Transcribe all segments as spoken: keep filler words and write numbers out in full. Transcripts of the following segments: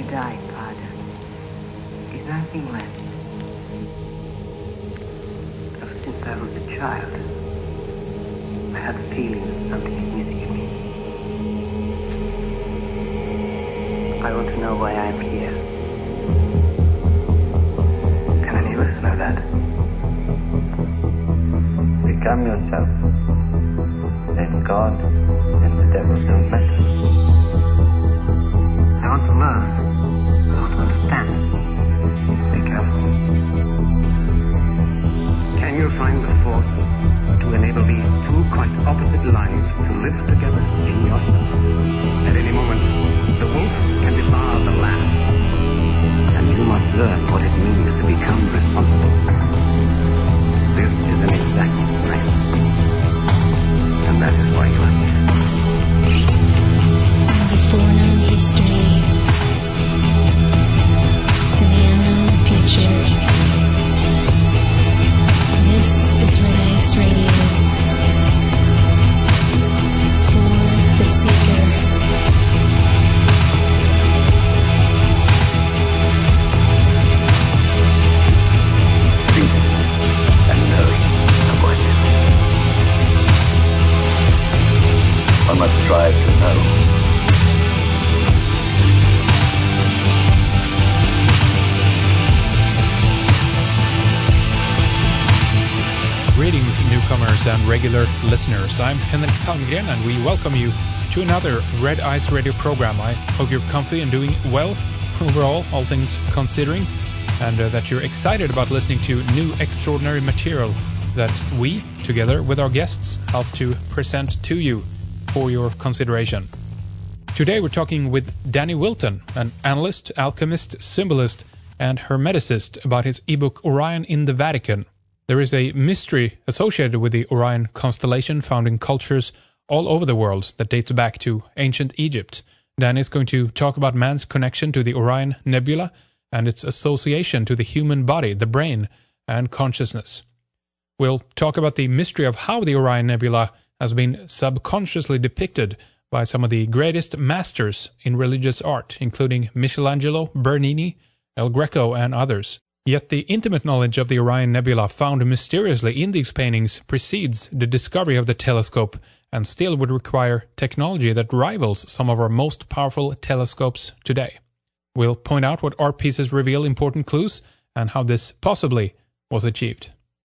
die, Father, is nothing left. Ever since I was a child, I had a feeling something is missing in me. I want to know why I'm here. Can any of us know that? Become yourself. Then God and the devil don't matter. I want to learn. I want to understand. Be careful. Can you find the force to enable these two quite opposite lives to live together in yourself? At any moment, the wolf can devour the lamb. And you must learn what it means to become responsible. This is an exact science. And that is why you are here. Before known history to the unknown future. This is Red Ice Radio for the Seeker. And knowing the what. One must strive to know. Greetings, newcomers and regular listeners. I'm Henrik Palmgren, and we welcome you to another Red Ice Radio program. I hope you're comfy and doing well overall, all things considering, and uh, that you're excited about listening to new extraordinary material that we, together with our guests, help to present to you for your consideration. Today we're talking with Danny Wilton, an analyst, alchemist, symbolist, and hermeticist, about his ebook Orion in the Vatican. There is a mystery associated with the Orion constellation found in cultures all over the world that dates back to ancient Egypt. Dan is going to talk about man's connection to the Orion Nebula and its association to the human body, the brain, and consciousness. We'll talk about the mystery of how the Orion Nebula has been subconsciously depicted by some of the greatest masters in religious art, including Michelangelo, Bernini, El Greco, and others. Yet the intimate knowledge of the Orion Nebula found mysteriously in these paintings precedes the discovery of the telescope and still would require technology that rivals some of our most powerful telescopes today. We'll point out what art pieces reveal important clues and how this possibly was achieved.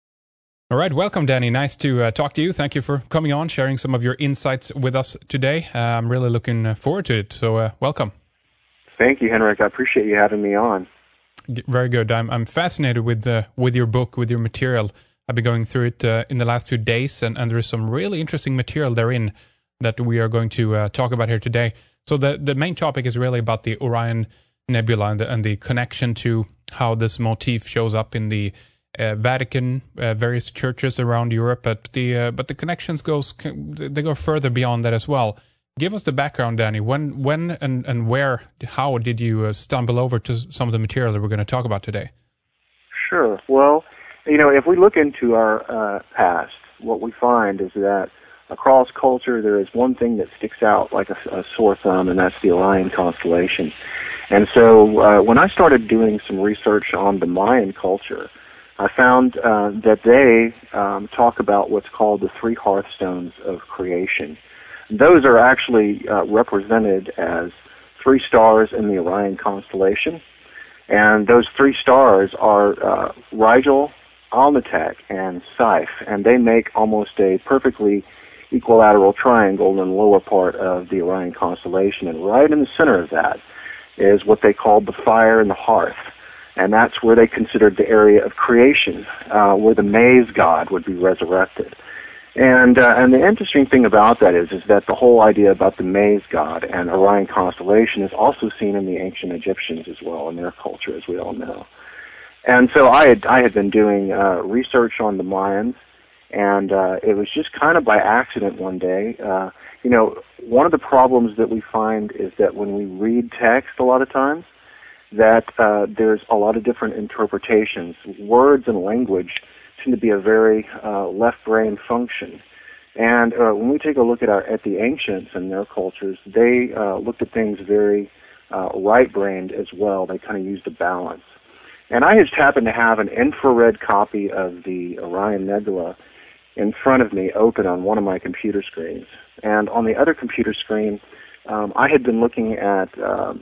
All right, welcome, Danny. Nice to uh, talk to you. Thank you for coming on, sharing some of your insights with us today. Uh, I'm really looking forward to it, so uh, welcome. Thank you, Henrik. I appreciate you having me on. Very good. I'm I'm fascinated with uh, with your book, with your material. I've been going through it uh, in the last few days, and, and there is some really interesting material therein that we are going to uh, talk about here today. So the the main topic is really about the Orion Nebula and the, and the connection to how this motif shows up in the uh, Vatican, uh, various churches around Europe. But the uh, but the connections goes they go further beyond that as well. Give us the background, Danny. When, when, and, and where, how did you uh, stumble over to some of the material that we're going to talk about today? Sure. Well, you know, if we look into our uh, past, what we find is that across culture there is one thing that sticks out like a, a sore thumb, and that's the Orion constellation. And so uh, when I started doing some research on the Mayan culture, I found uh, that they um, talk about what's called the three hearthstones of creation. Those are actually uh, represented as three stars in the Orion constellation, and those three stars are uh, Rigel, Alnitak, and Siph, and they make almost a perfectly equilateral triangle in the lower part of the Orion constellation, and right in the center of that is what they call the fire and the hearth, and that's where they considered the area of creation, uh, where the maize god would be resurrected. And uh, and the interesting thing about that is is that the whole idea about the maize god and Orion constellation is also seen in the ancient Egyptians as well in their culture, as we all know. And so I had I had been doing uh, research on the Mayans, and uh, it was just kind of by accident one day. Uh, you know, one of the problems that we find is that when we read text a lot of times, that uh, there's a lot of different interpretations. Words and language tend to be a very uh, left brain function. And uh, when we take a look at our at the ancients and their cultures, they uh, looked at things very uh, right-brained as well. They kind of used a balance. And I just happened to have an infrared copy of the Orion Nebula in front of me open on one of my computer screens. And on the other computer screen, um, I had been looking at uh,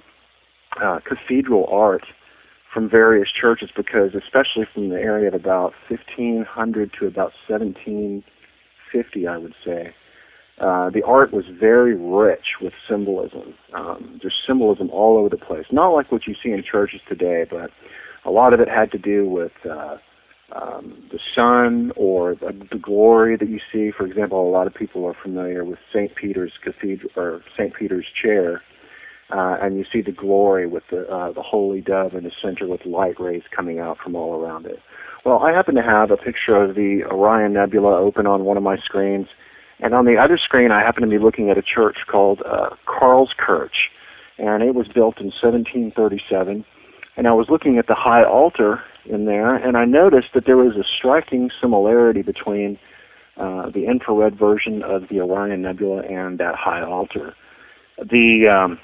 uh, cathedral art from various churches, because especially from the area of about fifteen hundred to about seventeen fifty, I would say, uh, the art was very rich with symbolism. Um, there's symbolism all over the place. Not like what you see in churches today, but a lot of it had to do with uh, um, the sun or the, the glory that you see. For example, a lot of people are familiar with Saint Peter's Cathedral or Saint Peter's chair. Uh, and you see the glory with the uh, the holy dove in the center with light rays coming out from all around it. Well, I happen to have a picture of the Orion Nebula open on one of my screens, and on the other screen I happen to be looking at a church called uh, Karlskirche, and it was built in seventeen thirty-seven, and I was looking at the high altar in there, and I noticed that there was a striking similarity between uh, the infrared version of the Orion Nebula and that high altar. The um,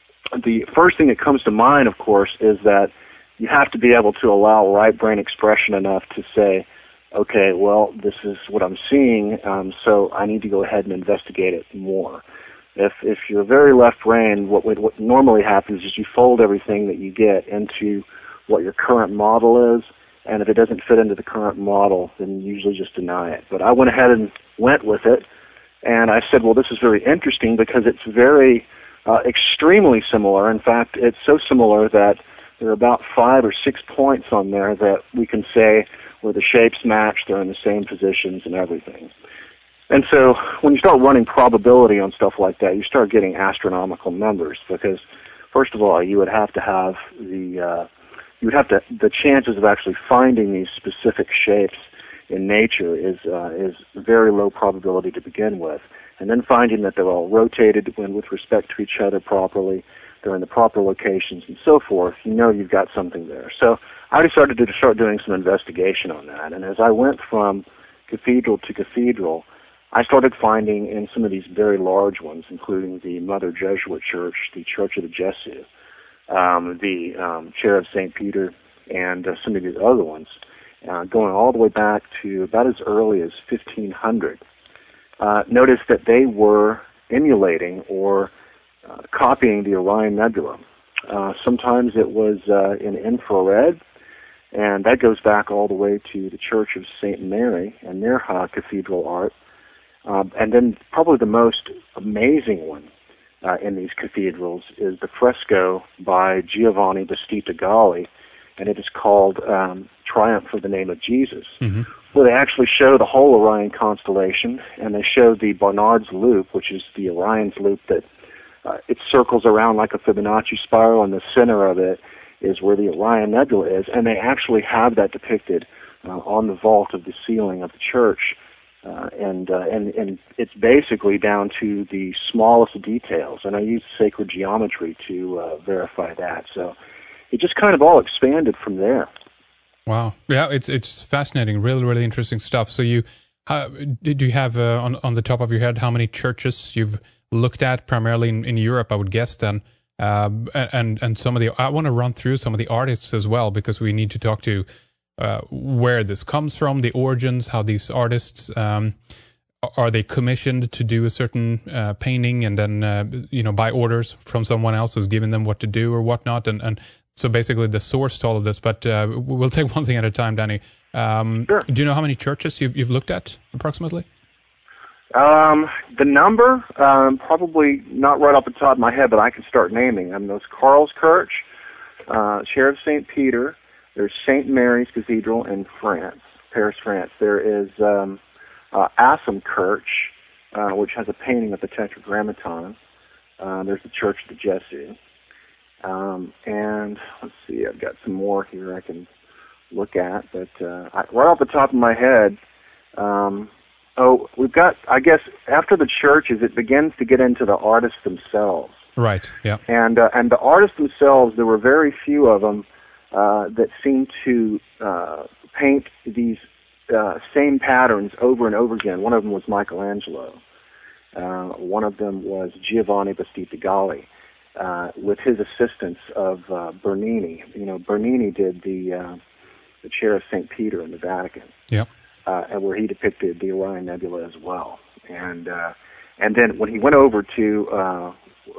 The first thing that comes to mind, of course, is that you have to be able to allow right brain expression enough to say, okay, well, this is what I'm seeing, um, so I need to go ahead and investigate it more. If if you're very left brain, what would, what normally happens is you fold everything that you get into what your current model is, and if it doesn't fit into the current model, then you usually just deny it. But I went ahead and went with it, and I said, well, this is very interesting because it's very Uh, extremely similar. In fact, it's so similar that there are about five or six points on there that we can say where the shapes match, they're in the same positions and everything. And so when you start running probability on stuff like that, you start getting astronomical numbers, because first of all, you would have to have the, uh, you would have to, the chances of actually finding these specific shapes in nature is, uh, is very low probability to begin with. And then finding that they're all rotated when, with respect to each other properly, they're in the proper locations and so forth, you know you've got something there. So I decided to start doing some investigation on that. And as I went from cathedral to cathedral, I started finding in some of these very large ones, including the Mother Jesuit Church, the Church of the Jesuit, um, the um, Chair of Saint Peter, and uh, some of these other ones, uh, going all the way back to about as early as fifteen hundred. Uh, notice that they were emulating or uh, copying the Orion Nebula. Uh, sometimes it was uh, in infrared, and that goes back all the way to the Church of Saint Mary and their uh, cathedral art. Um, and then probably the most amazing one uh, in these cathedrals is the fresco by Giovanni Battista Galli, and it is called um, Triumph of the Name of Jesus, mm-hmm. where they actually show the whole Orion constellation, and they show the Barnard's Loop, which is the Orion's loop that uh, it circles around like a Fibonacci spiral, and the center of it is where the Orion Nebula is, and they actually have that depicted uh, on the vault of the ceiling of the church, uh, and, uh, and and it's basically down to the smallest details, and I used sacred geometry to uh, verify that, so it just kind of all expanded from there. Wow, yeah, it's it's fascinating, really, really interesting stuff. So you, how, did you have uh, on on the top of your head how many churches you've looked at, primarily in, in Europe, I would guess then, uh, and and some of the. I want to run through some of the artists as well, because we need to talk to uh, where this comes from, the origins, how these artists um, are they commissioned to do a certain uh, painting, and then uh, you know by orders from someone else who's giving them what to do or whatnot, and and. So basically the source to all of this, but uh, we'll take one thing at a time, Danny. Um, sure. Do you know how many churches you've, you've looked at, approximately? Um, the number, um, probably not right off the top of my head, but I can start naming them. There's Karlskirche, uh, Chair of Saint Peter. There's Saint Mary's Cathedral in France, Paris, France. There is um, uh, Assamkirche, uh, which has a painting of the Tetragrammaton. Uh, there's the Church of the Jesuit. Um, and let's see, I've got some more here I can look at, but uh, I, right off the top of my head, um, oh, we've got, I guess, after the churches, it begins to get into the artists themselves. Right, yeah. And uh, and the artists themselves, there were very few of them uh, that seemed to uh, paint these uh, same patterns over and over again. One of them was Michelangelo. Uh, one of them was Giovanni Battista Galli. uh, with his assistance of uh, Bernini. You know, Bernini did the uh, the Chair of Saint Peter in the Vatican, Yeah. uh, and where he depicted the Orion Nebula as well. And uh, and then when he went over to, uh,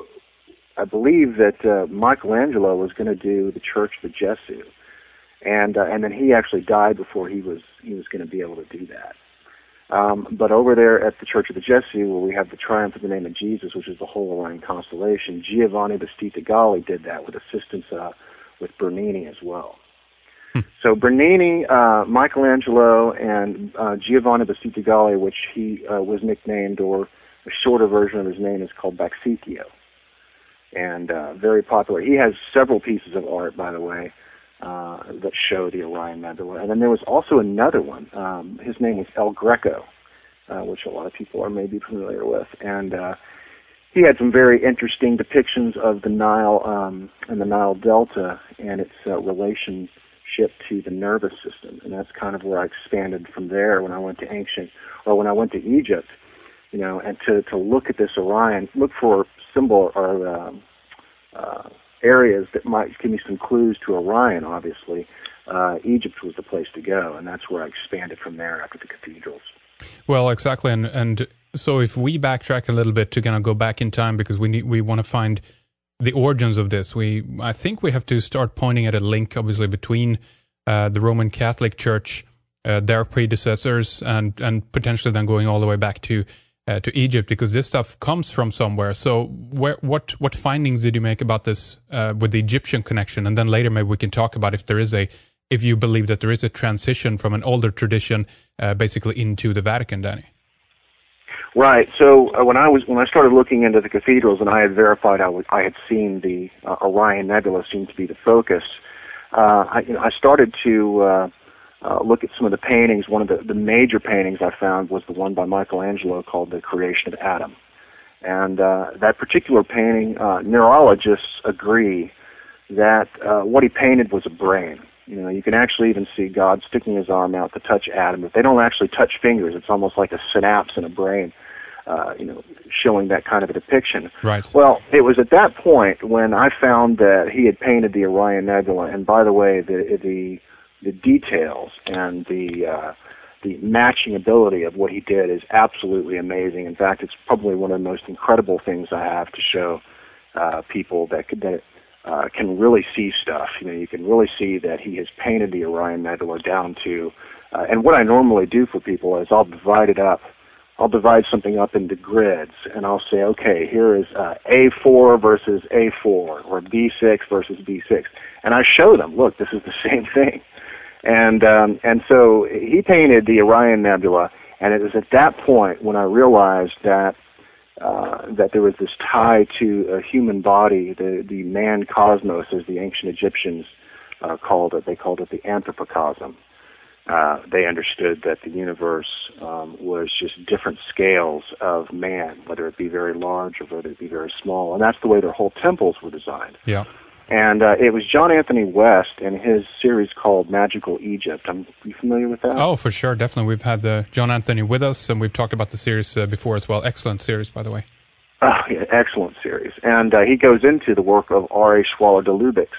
I believe that uh, Michelangelo was going to do the Church of the Gesù, and uh, and then he actually died before he was he was going to be able to do that. Um, but over there at the Church of the Gesù, where we have the Triumph of the Name of Jesus, which is the whole Orion constellation, Giovanni Battista Galli did that with assistance uh, with Bernini as well. Hmm. So Bernini, uh, Michelangelo, and uh, Giovanni Battista Galli, which he uh, was nicknamed, or a shorter version of his name is called Baxicchio, and uh, very popular. He has several pieces of art, by the way, Uh, that show the Orion Nebula. And then there was also another one. Um, his name was El Greco, uh, which a lot of people are maybe familiar with. And uh, he had some very interesting depictions of the Nile um, and the Nile Delta and its uh, relationship to the nervous system. And that's kind of where I expanded from there when I went to ancient, or when I went to Egypt, you know, and to, to look at this Orion, look for symbol or um, uh, areas that might give me some clues to Orion, obviously. Uh, Egypt was the place to go, and that's where I expanded from there after the cathedrals. Well, exactly, and and so if we backtrack a little bit to kind of go back in time, because we need, we want to find the origins of this, we I think we have to start pointing at a link, obviously, between uh, the Roman Catholic Church, uh, their predecessors, and and potentially then going all the way back to Uh, to Egypt, because this stuff comes from somewhere. So where, what what findings did you make about this uh, with the Egyptian connection? And then later maybe we can talk about if there is a, if you believe that there is a transition from an older tradition uh, basically into the Vatican, Danny. Right. So uh, when I was when I started looking into the cathedrals, and I had verified I, was, I had seen the uh, Orion Nebula seem to be the focus, uh, I, you know, I started to uh, Uh, look at some of the paintings. One of the, the major paintings I found was the one by Michelangelo called The Creation of Adam. And uh, that particular painting, uh, neurologists agree that uh, what he painted was a brain. You know, you can actually even see God sticking his arm out to touch Adam. But they don't actually touch fingers. It's almost like a synapse in a brain, uh, you know, showing that kind of a depiction. Right. Well, it was at that point when I found that he had painted the Orion Nebula. And by the way, the the the details and the uh, the matching ability of what he did is absolutely amazing. In fact, it's probably one of the most incredible things I have to show uh, people that could, that uh, can really see stuff. You know, you can really see that he has painted the Orion Nebula down to. Uh, and what I normally do for people is I'll divide it up. I'll divide something up into grids, and I'll say, okay, here is uh, A four versus A four, or B six versus B six, and I show them, look, this is the same thing. And um, and so he painted the Orion Nebula, and it was at that point when I realized that uh, that there was this tie to a human body, the the man cosmos, as the ancient Egyptians uh, called it. They called it the anthropocosm. Uh, they understood that the universe um, was just different scales of man, whether it be very large or whether it be very small, and that's the way their whole temples were designed. Yeah. And uh, it was John Anthony West and his series called Magical Egypt. Are you familiar with that? Oh, for sure, definitely. We've had uh, John Anthony with us, and we've talked about the series uh, before as well. Excellent series, by the way. Oh, yeah, excellent series. And uh, he goes into the work of R A Schwaller de Lubix.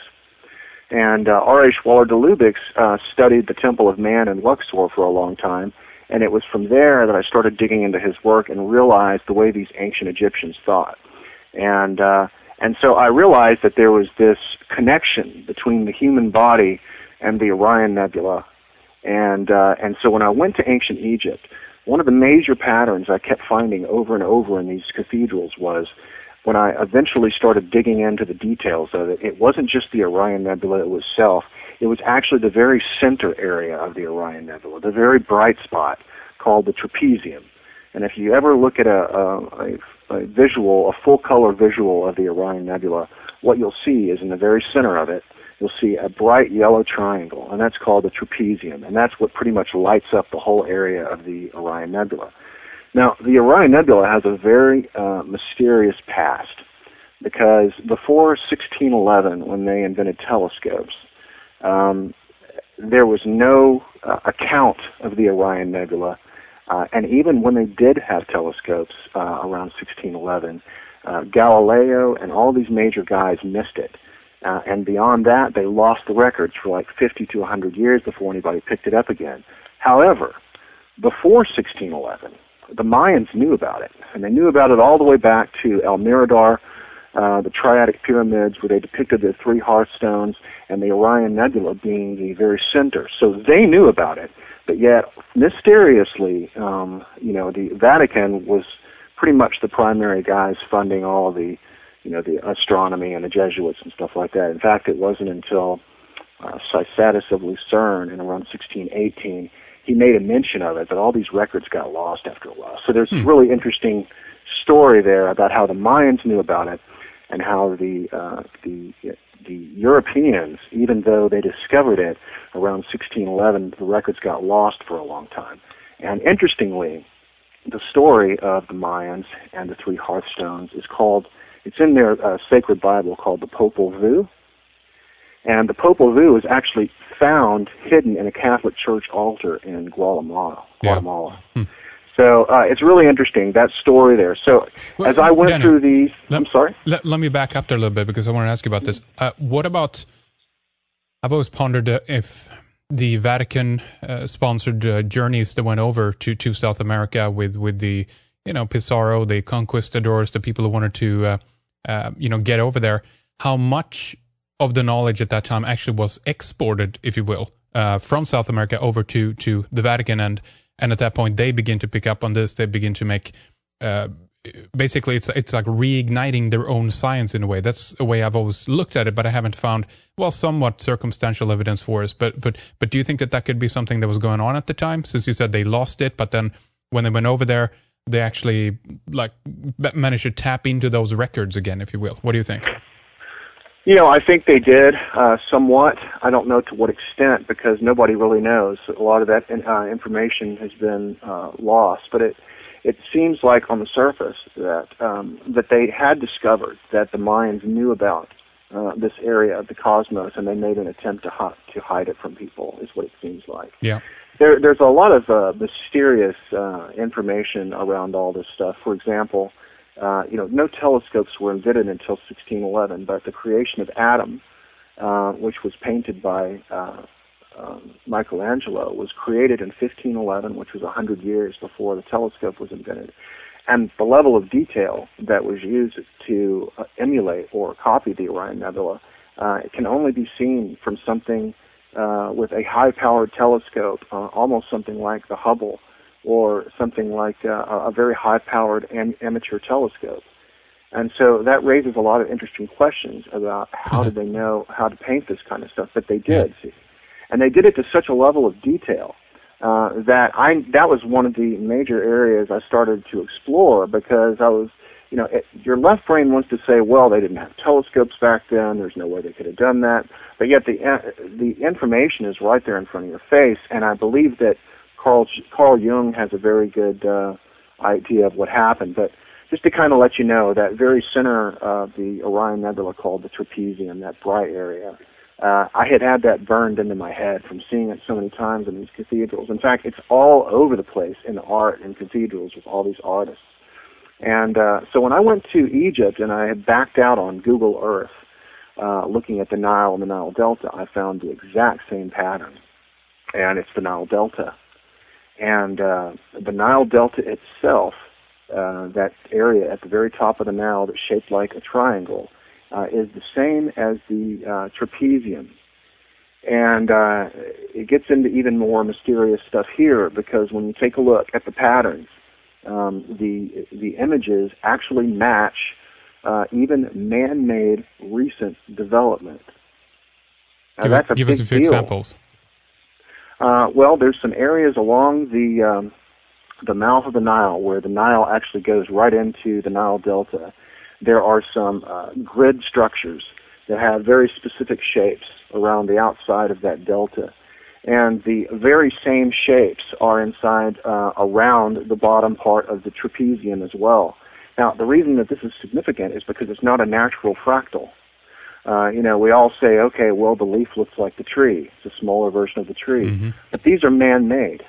And uh, R A Schwaller de Lubix uh, studied the Temple of Man in Luxor for a long time, and it was from there that I started digging into his work and realized the way these ancient Egyptians thought. And uh, And so I realized that there was this connection between the human body and the Orion Nebula. And uh, and so when I went to ancient Egypt, one of the major patterns I kept finding over and over in these cathedrals was when I eventually started digging into the details of it, it wasn't just the Orion Nebula itself. It was actually the very center area of the Orion Nebula, the very bright spot called the trapezium. And if you ever look at a, a, a A visual, a full-color visual of the Orion Nebula, what you'll see is in the very center of it, you'll see a bright yellow triangle, and that's called the trapezium, and that's what pretty much lights up the whole area of the Orion Nebula. Now, the Orion Nebula has a very uh, mysterious past, because before sixteen eleven, when they invented telescopes, um, there was no uh, account of the Orion Nebula. Uh, and even when they did have telescopes uh, around sixteen eleven, Uh, Galileo and all these major guys missed it. Uh, and beyond that, they lost the records for like fifty to one hundred years before anybody picked it up again. However, before sixteen eleven, the Mayans knew about it. And they knew about it all the way back to El Mirador, uh, the Triadic Pyramids, where they depicted the three hearthstones and the Orion Nebula being the very center. So they knew about it. But yet, mysteriously, um, you know, the Vatican was pretty much the primary guys funding all the, you know, the astronomy and the Jesuits and stuff like that. In fact, it wasn't until uh, Cysatus of Lucerne in around sixteen eighteen, he made a mention of it, that all these records got lost after a while. So there's hmm. a really interesting story there about how the Mayans knew about it and how the uh, the the Europeans, even though they discovered it around sixteen eleven, the records got lost for a long time. And interestingly, the story of the Mayans and the three hearthstones is called, it's in their uh, sacred Bible called the Popol Vuh. And the Popol Vuh is actually found hidden in a Catholic church altar in Guatemala. Guatemala. Yeah. Hmm. So uh, it's really interesting, that story there. So well, as I went Daniel, through these, let, I'm sorry? Let, let me back up there a little bit because I want to ask you about this. Uh, what about, I've always pondered uh, if the Vatican uh, sponsored uh, journeys that went over to, to South America with, with the, you know, Pizarro, the conquistadors, the people who wanted to, uh, uh, you know, get over there, how much of the knowledge at that time actually was exported, if you will, uh, from South America over to, to the Vatican. And, and at that point, they begin to pick up on this. They begin to make, uh, basically, it's it's like reigniting their own science in a way. That's a way I've always looked at it, but I haven't found, well, somewhat circumstantial evidence for us. But, but, but do you think that that could be something that was going on at the time? Since you said they lost it, but then when they went over there, they actually like managed to tap into those records again, if you will. What do you think? You know, I think they did uh, somewhat. I don't know to what extent because nobody really knows. A lot of that uh, information has been uh, lost, but it it seems like on the surface that um, that they had discovered that the Mayans knew about uh, this area of the cosmos, and they made an attempt to hi- to hide it from people. Is what it seems like. Yeah. There, there's a lot of uh, mysterious uh, information around all this stuff. For example. Uh, you know, no telescopes were invented until sixteen eleven, but the creation of Adam, uh, which was painted by uh, um, Michelangelo, was created in fifteen eleven, which was one hundred years before the telescope was invented. And the level of detail that was used to uh, emulate or copy the Orion Nebula, uh, it can only be seen from something uh, with a high-powered telescope, uh, almost something like the Hubble, or something like uh, a very high-powered am- amateur telescope. And so that raises a lot of interesting questions about how did they know how to paint this kind of stuff, but they did, see. And they did it to such a level of detail uh, that I that was one of the major areas I started to explore because I was, you know, it, your left brain wants to say, well, they didn't have telescopes back then, there's no way they could have done that, but yet the uh, the information is right there in front of your face, and I believe that Carl, Carl Jung has a very good uh, idea of what happened, but just to kind of let you know, that very center of the Orion Nebula called the trapezium, that bright area, uh, I had had that burned into my head from seeing it so many times in these cathedrals. In fact, it's all over the place in art and cathedrals with all these artists. And uh, so when I went to Egypt and I had backed out on Google Earth, uh, looking at the Nile and the Nile Delta, I found the exact same pattern, and it's the Nile Delta. And uh, the Nile Delta itself, uh, that area at the very top of the Nile that's shaped like a triangle, uh, is the same as the uh, trapezium. And uh, it gets into even more mysterious stuff here because when you take a look at the patterns, um, the the images actually match uh, even man-made recent development. Now, give that's a give big us a few deal. examples. Uh, well, there's some areas along the um, the mouth of the Nile where the Nile actually goes right into the Nile Delta. There are some uh, grid structures that have very specific shapes around the outside of that delta. And the very same shapes are inside uh, around the bottom part of the trapezium as well. Now, the reason that this is significant is because it's not a natural fractal. Uh, you know, we all say, okay, well, the leaf looks like the tree. It's a smaller version of the tree. Mm-hmm. But these are man-made.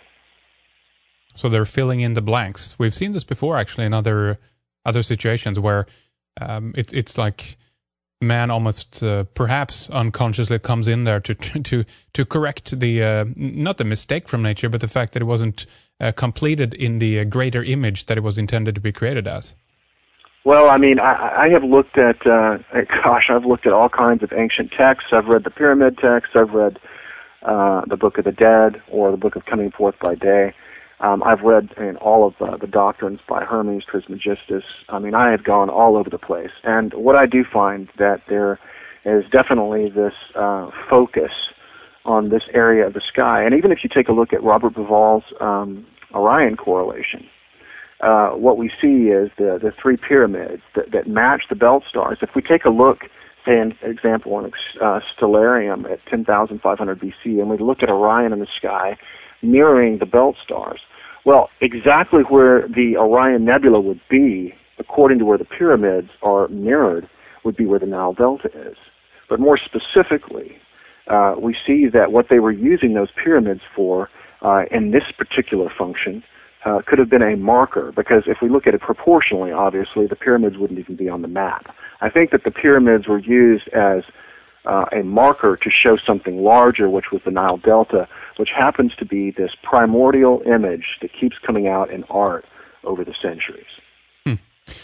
So they're filling in the blanks. We've seen this before, actually, in other other situations where um, it's it's like man almost uh, perhaps unconsciously comes in there to to to correct the uh, not the mistake from nature, but the fact that it wasn't uh, completed in the uh, greater image that it was intended to be created as. Well, I mean, I, I have looked at, uh, gosh, I've looked at all kinds of ancient texts. I've read the Pyramid texts. I've read uh, the Book of the Dead or the Book of Coming Forth by Day. Um, I've read in all of uh, the doctrines by Hermes Trismegistus. I mean, I have gone all over the place. And what I do find that there is definitely this uh, focus on this area of the sky. And even if you take a look at Robert Bauval's um, Orion correlation, Uh, what we see is the, the three pyramids that, that match the belt stars. If we take a look, say, an example, on uh, Stellarium at ten thousand five hundred B C, and we look at Orion in the sky mirroring the belt stars, well, exactly where the Orion Nebula would be, according to where the pyramids are mirrored, would be where the Nile Delta is. But more specifically, uh, we see that what they were using those pyramids for uh, in this particular function Uh, could have been a marker, because if we look at it proportionally, obviously, the pyramids wouldn't even be on the map. I think that the pyramids were used as uh, a marker to show something larger, which was the Nile Delta, which happens to be this primordial image that keeps coming out in art over the centuries. Hmm.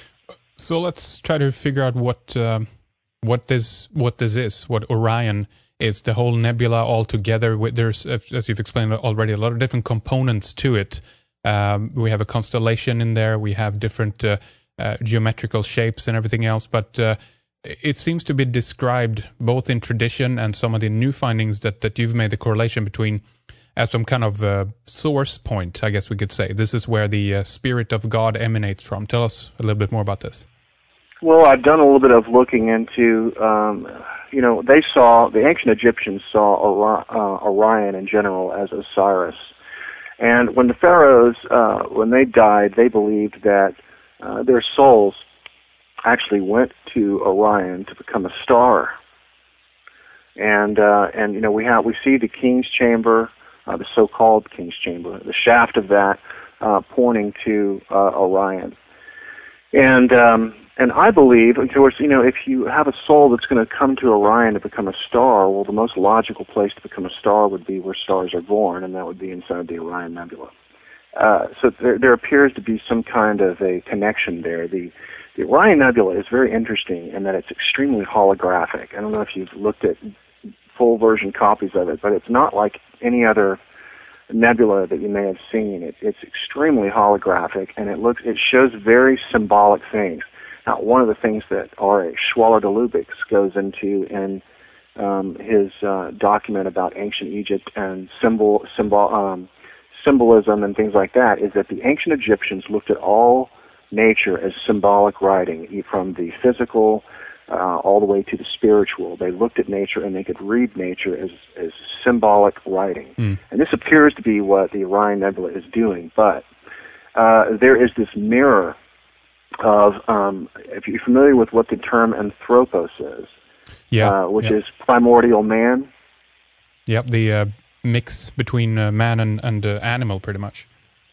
So let's try to figure out what uh, what this what this is, what Orion is, the whole nebula all together. There's, as you've explained already, a lot of different components to it. Um, we have a constellation in there. We have different uh, uh, geometrical shapes and everything else. But uh, it seems to be described both in tradition and some of the new findings that, that you've made the correlation between as some kind of uh, source point, I guess we could say. This is where the uh, Spirit of God emanates from. Tell us a little bit more about this. Well, I've done a little bit of looking into, um, you know, they saw, the ancient Egyptians saw Ori- uh, Orion in general as Osiris. And when the pharaohs, uh, when they died, they believed that uh, their souls actually went to Orion to become a star. And uh, and you know we have we see the king's chamber, uh, the so-called king's chamber, the shaft of that uh, pointing to uh, Orion. And um, and I believe, of course, you know, if you have a soul that's going to come to Orion to become a star, well, the most logical place to become a star would be where stars are born, and that would be inside the Orion Nebula. Uh, so there, there appears to be some kind of a connection there. The, the Orion Nebula is very interesting in that it's extremely holographic. I don't know if you've looked at full version copies of it, but it's not like any other nebula that you may have seen. It, it's extremely holographic, and it looks it shows very symbolic things. Now, one of the things that R A Schwaller de Lubicz goes into in um, his uh, document about ancient Egypt and symbol, symbol, um, symbolism and things like that is that the ancient Egyptians looked at all nature as symbolic writing, from the physical uh, all the way to the spiritual. They looked at nature and they could read nature as, as symbolic writing. Mm. And this appears to be what the Orion Nebula is doing, but uh, there is this mirror of, um, if you're familiar with what the term anthropos is, yeah, uh, which yeah. is primordial man. Yep, the uh, mix between uh, man and, and uh, animal, pretty much.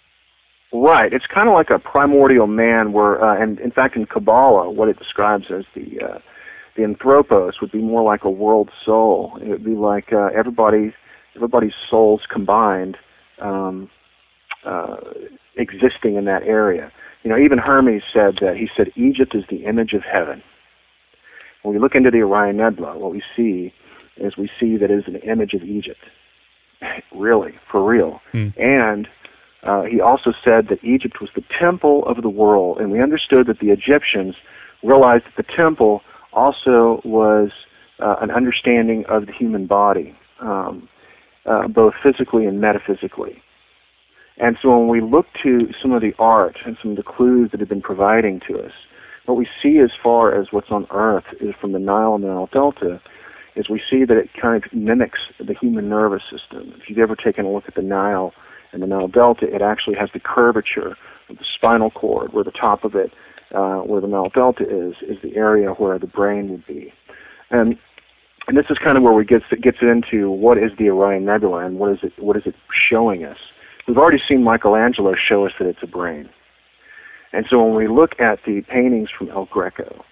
Right. It's kind of like a primordial man where, uh, and in fact in Kabbalah, what it describes as the uh, the anthropos would be more like a world soul. It would be like uh, everybody, everybody's souls combined um, uh, existing in that area. You know, even Hermes said that, he said, Egypt is the image of heaven. When we look into the Orion Nebula, what we see is we see that it is an image of Egypt. Really, for real. Mm. And uh, he also said that Egypt was the temple of the world, and we understood that the Egyptians realized that the temple also was uh, an understanding of the human body, um, uh, both physically and metaphysically. And so when we look to some of the art and some of the clues that have been providing to us, what we see as far as what's on Earth is from the Nile and the Nile Delta, is we see that it kind of mimics the human nervous system. If you've ever taken a look at the Nile and the Nile Delta, it actually has the curvature of the spinal cord, where the top of it, uh, where the Nile Delta is, is the area where the brain would be. And and this is kind of where we get gets into what is the Orion Nebula and what is it what is it showing us. We've already seen Michelangelo show us that it's a brain. And so when we look at the paintings from El Greco,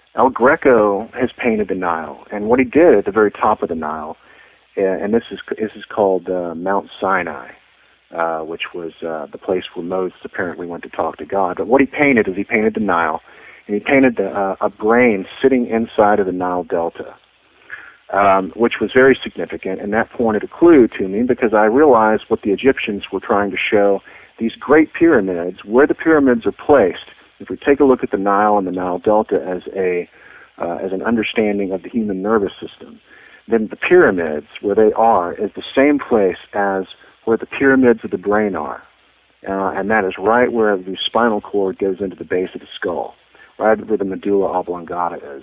El Greco has painted the Nile, and what he did at the very top of the Nile, uh, and this is this is called uh, Mount Sinai, uh, which was uh, the place where Moses apparently went to talk to God. But what he painted is he painted the Nile, and he painted the, uh, a brain sitting inside of the Nile Delta, um, which was very significant, and that pointed a clue to me because I realized what the Egyptians were trying to show, these great pyramids, where the pyramids are placed. If we take a look at the Nile and the Nile Delta as a uh, as an understanding of the human nervous system, then the pyramids, where they are, is the same place as where the pyramids of the brain are. Uh, and that is right where the spinal cord goes into the base of the skull, right where the medulla oblongata is.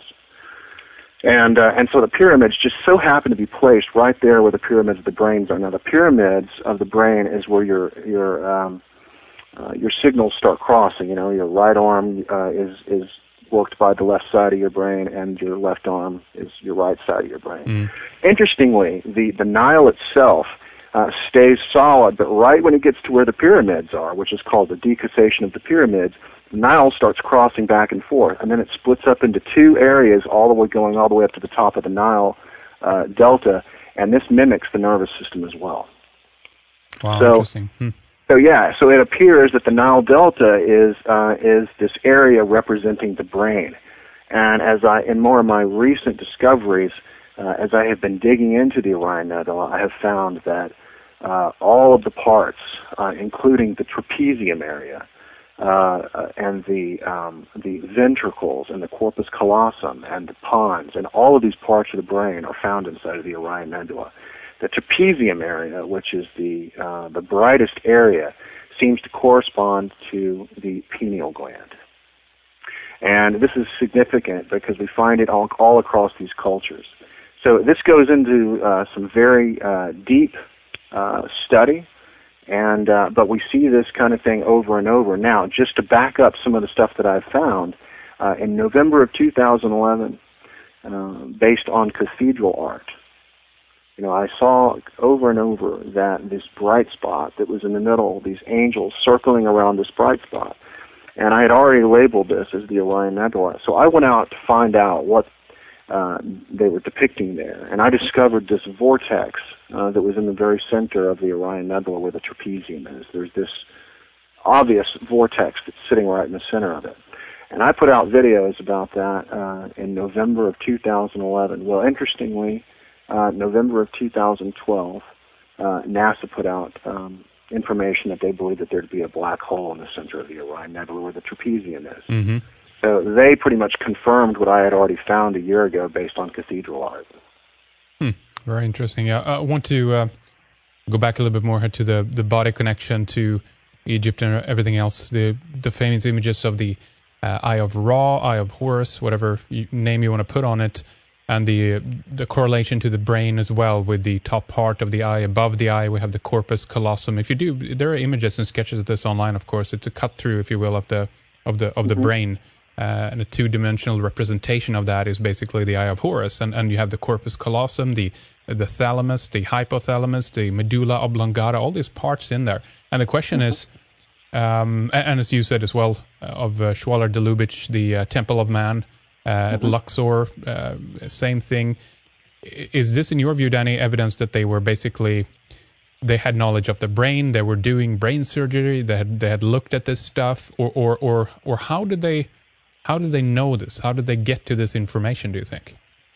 And uh, and so the pyramids just so happen to be placed right there where the pyramids of the brains are. Now, the pyramids of the brain is where your your um, uh, your signals start crossing. You know, your right arm uh, is is worked by the left side of your brain, and your left arm is your right side of your brain. Mm. Interestingly, the the Nile itself uh, stays solid, but right when it gets to where the pyramids are, which is called the decussation of the pyramids, the Nile starts crossing back and forth, and then it splits up into two areas, all the way going all the way up to the top of the Nile uh, Delta, and this mimics the nervous system as well. Wow, so, interesting. Hmm. So yeah, so it appears that the Nile Delta is uh, is this area representing the brain, and as I in more of my recent discoveries, uh, as I have been digging into the Orion Nebula, I have found that uh, all of the parts, uh, including the trapezium area, Uh, uh, and the um, the ventricles and the corpus callosum and the pons and all of these parts of the brain are found inside of the Orion Nebula. The trapezium area, which is the uh, the brightest area, seems to correspond to the pineal gland. And this is significant because we find it all, all across these cultures. So this goes into uh, some very uh, deep uh, study. And uh, but we see this kind of thing over and over. Now, just to back up some of the stuff that I've found, uh, in November of two thousand eleven, uh, based on cathedral art, you know, I saw over and over that this bright spot that was in the middle, these angels circling around this bright spot, and I had already labeled this as the Orion Nebula. So I went out to find out what uh, they were depicting there, and I discovered this vortex Uh, that was in the very center of the Orion Nebula where the trapezium is. There's this obvious vortex that's sitting right in the center of it. And I put out videos about that uh, in November of two thousand eleven. Well, interestingly, uh, November of two thousand twelve, uh, NASA put out um, information that they believe that there'd be a black hole in the center of the Orion Nebula where the trapezium is. Mm-hmm. So they pretty much confirmed what I had already found a year ago based on cathedral art. Hmm. Very interesting. Yeah, I want to uh, go back a little bit more to the, the body connection to Egypt and everything else. The the famous images of the uh, Eye of Ra, Eye of Horus, whatever you, name you want to put on it, and the the correlation to the brain as well, with the top part of the eye. Above the eye, we have the corpus callosum. If you do, there are images and sketches of this online. Of course, it's a cut through, if you will, of the of the of the mm-hmm. brain. Uh, and a two-dimensional representation of that is basically the Eye of Horus, and, and you have the corpus callosum, the the thalamus, the hypothalamus, the medulla oblongata, all these parts in there. And the question mm-hmm. is, um, and, and as you said as well, uh, of uh, Schwaller de Lubitsch, the uh, Temple of Man uh, mm-hmm. at Luxor, uh, same thing. Is this, in your view, Danny, evidence that they were basically, they had knowledge of the brain, they were doing brain surgery, they had they had looked at this stuff, or or or, or how did they... How did they know this? How did they get to this information, do you think?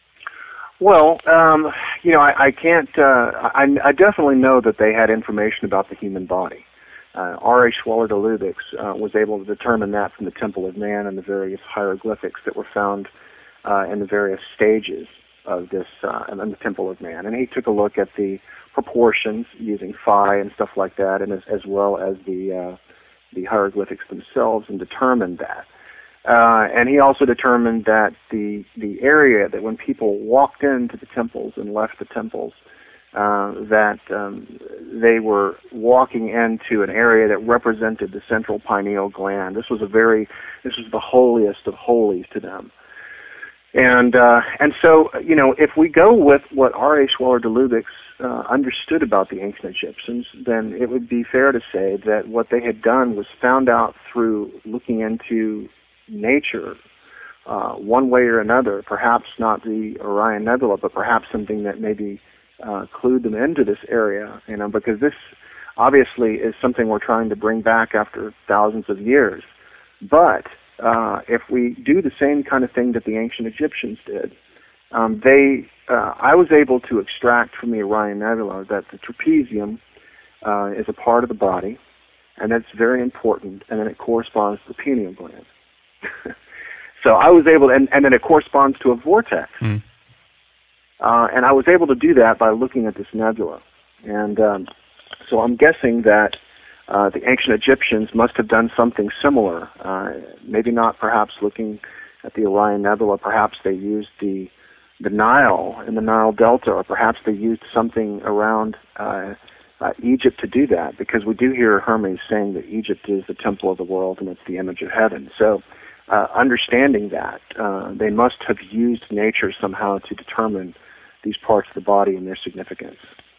Well, um, you know, I, I can't, uh, I, I definitely know that they had information about the human body. Uh, R A Schwaller de Lubitsch uh, was able to determine that from the Temple of Man and the various hieroglyphics that were found uh, in the various stages of this, uh, in the Temple of Man. And he took a look at the proportions using phi and stuff like that, and as, as well as the, uh, the hieroglyphics themselves, and determined that. Uh, and he also determined that the the area that when people walked into the temples and left the temples, uh, that um, they were walking into an area that represented the central pineal gland. This was a very, this was the holiest of holies to them. And uh, and so, you know, if we go with what R A Schwaller de Lubitsch uh, understood about the ancient Egyptians, then it would be fair to say that what they had done was found out through looking into nature uh, one way or another, perhaps not the Orion Nebula, but perhaps something that maybe uh, clued them into this area, you know, because this obviously is something we're trying to bring back after thousands of years. But uh, if we do the same kind of thing that the ancient Egyptians did, um, they, uh, I was able to extract from the Orion Nebula that the trapezium uh, is a part of the body, and that's very important, and then it corresponds to the pineal gland. So I was able, and, and then it corresponds to a vortex. Mm. Uh, and I was able to do that by looking at this nebula. And um, so I'm guessing that uh, the ancient Egyptians must have done something similar. Uh, maybe not perhaps looking at the Orion Nebula, perhaps they used the the Nile and the Nile Delta, or perhaps they used something around uh, uh, Egypt to do that, because we do hear Hermes saying that Egypt is the temple of the world and it's the image of heaven. So uh, understanding that, uh, they must have used nature somehow to determine these parts of the body and their significance.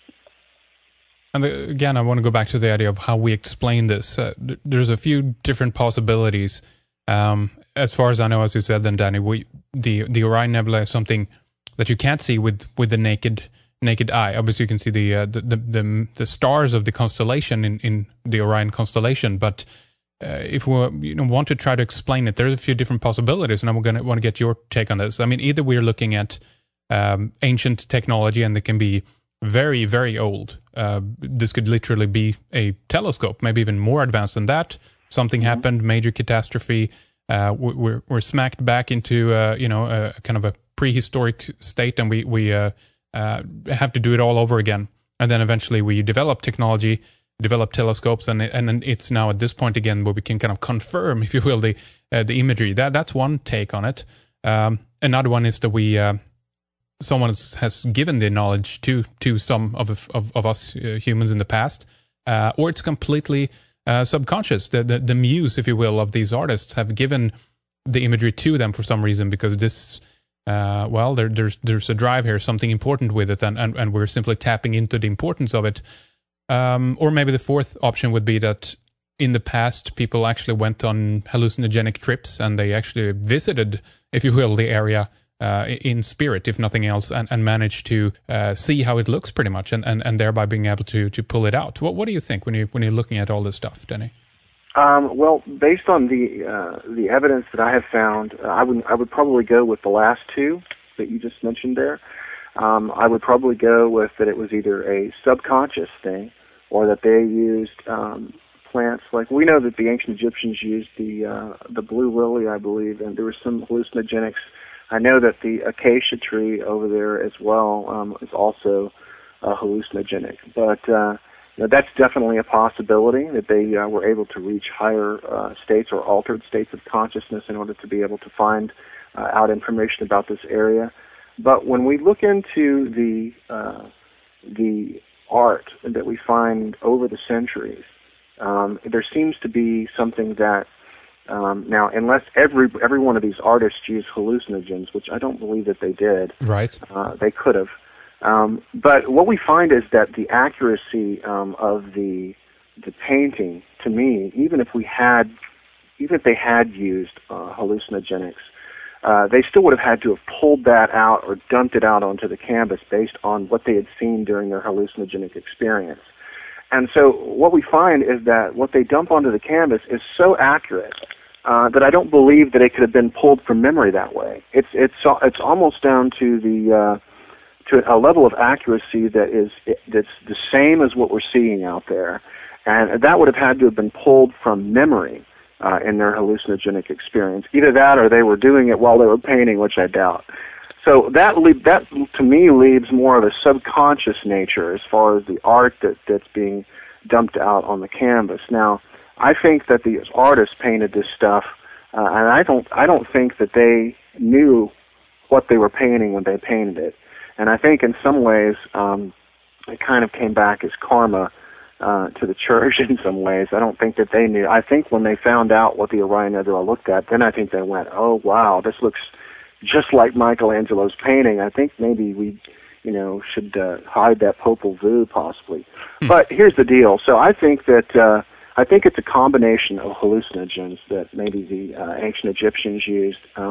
And the, again, I want to go back to the idea of how we explain this. Uh, th- there's a few different possibilities. Um, as far as I know, as you said then, Danny, we, the the Orion Nebula is something that you can't see with, with the naked naked eye. Obviously, you can see the uh, the, the the the stars of the constellation in, in the Orion constellation. But uh, if we you know want to try to explain it, there's a few different possibilities, and I'm going to want to get your take on this. I mean, either we're looking at um, ancient technology, and it can be very, very old. Uh, this could literally be a telescope, maybe even more advanced than that. Something mm-hmm. happened, major catastrophe. Uh, we're we're smacked back into uh, you know a kind of a prehistoric state, and we we uh, uh, have to do it all over again. And then eventually we develop technology, develop telescopes, and and then it's now at this point again where we can kind of confirm, if you will, the uh, the imagery. That that's one take on it. Um, another one is that we. Uh, someone has, has given the knowledge to to some of of, of us uh, humans in the past, uh, or it's completely uh, subconscious. The, the the muse, if you will, of these artists have given the imagery to them for some reason, because this, uh, well, there, there's there's a drive here, something important with it, and, and, and we're simply tapping into the importance of it. Um, or maybe the fourth option would be that in the past, people actually went on hallucinogenic trips, and they actually visited, if you will, the area Uh, in spirit, if nothing else, and, and manage to uh, see how it looks pretty much, and, and, and thereby being able to, to pull it out. What what do you think when you when you're looking at all this stuff, Denny? Um, well, based on the uh, the evidence that I have found, uh, I would I would probably go with the last two that you just mentioned there. Um, I would probably go with that it was either a subconscious thing, or that they used um, plants. Like, we know that the ancient Egyptians used the uh, the blue lily, I believe, and there were some hallucinogenics. I know that the acacia tree over there as well um, is also uh, hallucinogenic, but uh, you know, that's definitely a possibility that they uh, were able to reach higher uh, states or altered states of consciousness in order to be able to find uh, out information about this area. But when we look into the uh, the art that we find over the centuries, um, there seems to be something that Um, now, unless every every one of these artists used hallucinogens, which I don't believe that they did, right? Uh, they could have. Um, but what we find is that the accuracy um, of the the painting, to me, even if we had, even if they had used uh, hallucinogenics, uh, they still would have had to have pulled that out or dumped it out onto the canvas based on what they had seen during their hallucinogenic experience. And so what we find is that what they dump onto the canvas is so accurate uh, that I don't believe that it could have been pulled from memory that way. It's it's it's almost down to the uh, to a level of accuracy that is that's the same as what we're seeing out there, and that would have had to have been pulled from memory uh, in their hallucinogenic experience. Either that, or they were doing it while they were painting, which I doubt. So that le- that to me leaves more of a subconscious nature as far as the art that, that's being dumped out on the canvas. Now, I think that these artists painted this stuff, uh, and I don't I don't think that they knew what they were painting when they painted it. And I think in some ways um, it kind of came back as karma uh, to the church in some ways. I don't think that they knew. I think when they found out what the Orion Nebula looked at, then I think they went, "Oh wow, this looks just like Michelangelo's painting. I think maybe we, you know, should uh, hide that Popol Vuh possibly." Hmm. But here's the deal. So I think that uh, I think it's a combination of hallucinogens that maybe the uh, ancient Egyptians used, um,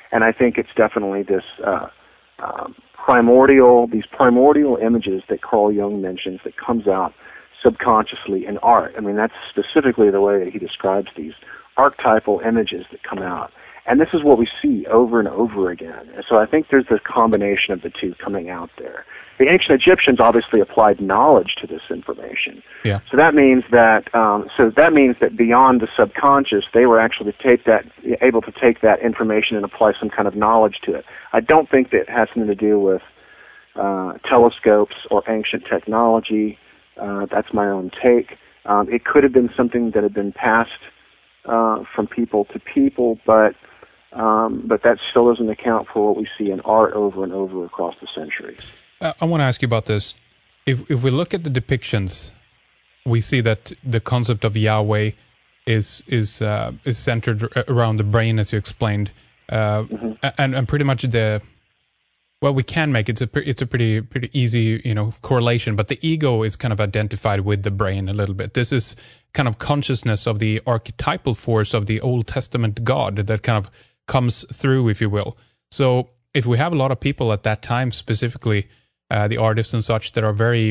And I think it's definitely this uh, um, primordial, these primordial images that Carl Jung mentions that comes out subconsciously in art. I mean, that's specifically the way that he describes these archetypal images that come out. And this is what we see over and over again. And so I think there's this combination of the two coming out there. The ancient Egyptians obviously applied knowledge to this information. Yeah. So that means that um, so that means that beyond the subconscious, they were actually take that able to take that information and apply some kind of knowledge to it. I don't think that it has something to do with uh, telescopes or ancient technology. Uh, that's my own take. Um, it could have been something that had been passed uh, from people to people, but um, but that still doesn't account for what we see in art over and over across the centuries. Uh, I want to ask you about this. If if we look at the depictions, we see that the concept of Yahweh is is uh, is centered around the brain, as you explained, uh, mm-hmm. and and pretty much the well, we can make it's a it's a pretty pretty easy you know correlation, but the ego is kind of identified with the brain a little bit. This is kind of consciousness of the archetypal force of the Old Testament God that kind of comes through, if you will. So if we have a lot of people at that time, specifically uh, the artists and such, that are very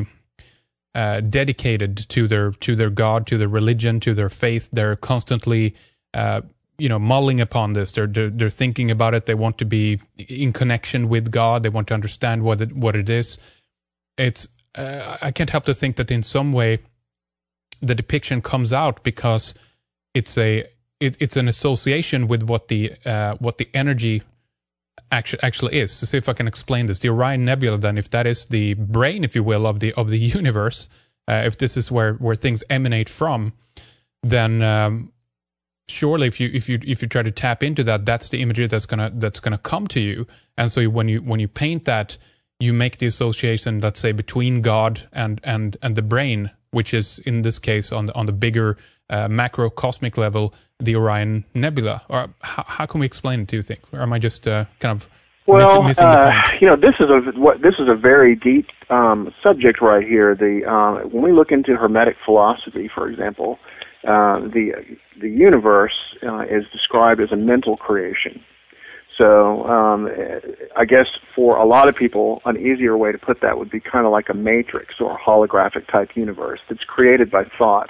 uh, dedicated to their to their God, to their religion, to their faith, they're constantly uh, you know mulling upon this. They're, they're they're thinking about it. They want to be in connection with God. They want to understand what it what it is. It's uh, I can't help to think that in some way the depiction comes out because it's a it, it's an association with what the uh, what the energy actually actually is. To see if I can explain this, the Orion Nebula, then, if that is the brain, if you will, of the of the universe, uh, if this is where, where things emanate from, then um, surely if you if you if you try to tap into that, that's the imagery that's gonna that's gonna come to you. And so when you when you paint that, you make the association, let's say, between God and and and the brain, which is in this case on the on the bigger uh, macro cosmic level, the Orion Nebula. Or how, how can we explain it, do you think? Or am I just uh, kind of well, missing, missing uh, the point? You know, this is a what this is a very deep um, subject right here. The uh, when we look into Hermetic philosophy, for example, uh, the the universe uh, is described as a mental creation. So um, I guess for a lot of people, an easier way to put that would be kind of like a matrix or a holographic type universe that's created by thought.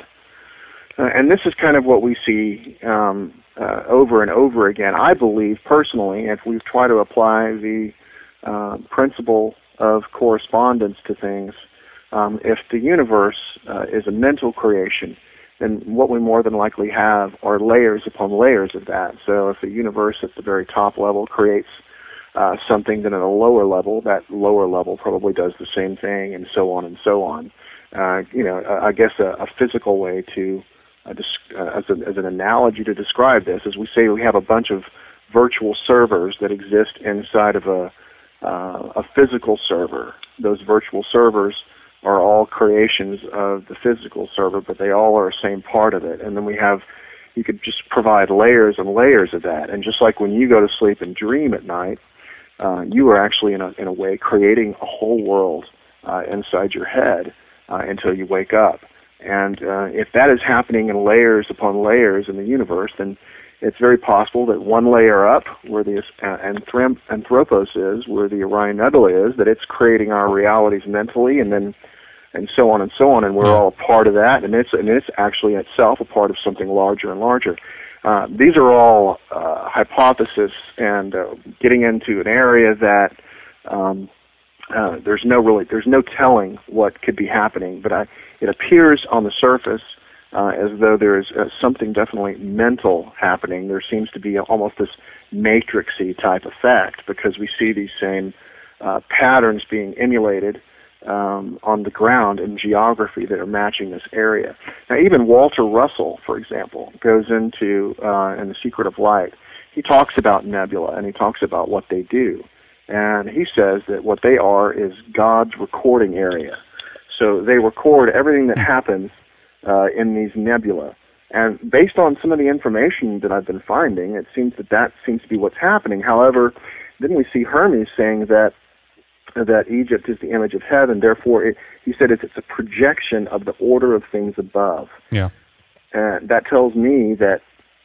Uh, and this is kind of what we see um, uh, over and over again. I believe personally, if we try to apply the uh, principle of correspondence to things, um, if the universe uh, is a mental creation, then what we more than likely have are layers upon layers of that. So if the universe at the very top level creates uh, something, then at a lower level, that lower level probably does the same thing, and so on and so on. Uh, you know, I guess a, a physical way to, uh, uh, as, a, as an analogy to describe this, is we say we have a bunch of virtual servers that exist inside of a, uh, a physical server. Those virtual servers are all creations of the physical server, but they all are the same part of it. And then we have, you could just provide layers and layers of that. And just like when you go to sleep and dream at night, uh, you are actually in a, in a way creating a whole world uh, inside your head uh, until you wake up. And uh, if that is happening in layers upon layers in the universe, then it's very possible that one layer up, where the uh, anthrop- Anthropos is, where the Orion Nebula is, that it's creating our realities mentally, and then and so on and so on, and we're all a part of that, and it's and it's actually in itself a part of something larger and larger. Uh, these are all uh, hypotheses and uh, getting into an area that um, uh, there's no really there's no telling what could be happening, but I, it appears on the surface Uh, as though there is uh, something definitely mental happening. There seems to be almost this matrixy type effect, because we see these same uh, patterns being emulated um, on the ground in geography that are matching this area. Now, even Walter Russell, for example, goes into, uh, in The Secret of Light, he talks about nebula, and he talks about what they do. And he says that what they are is God's recording area. So they record everything that happens Uh, in these nebula. And based on some of the information that I've been finding, it seems that that seems to be what's happening. However, then we see Hermes saying that that Egypt is the image of heaven, therefore it, he said it's, it's a projection of the order of things above. Yeah. And that tells me that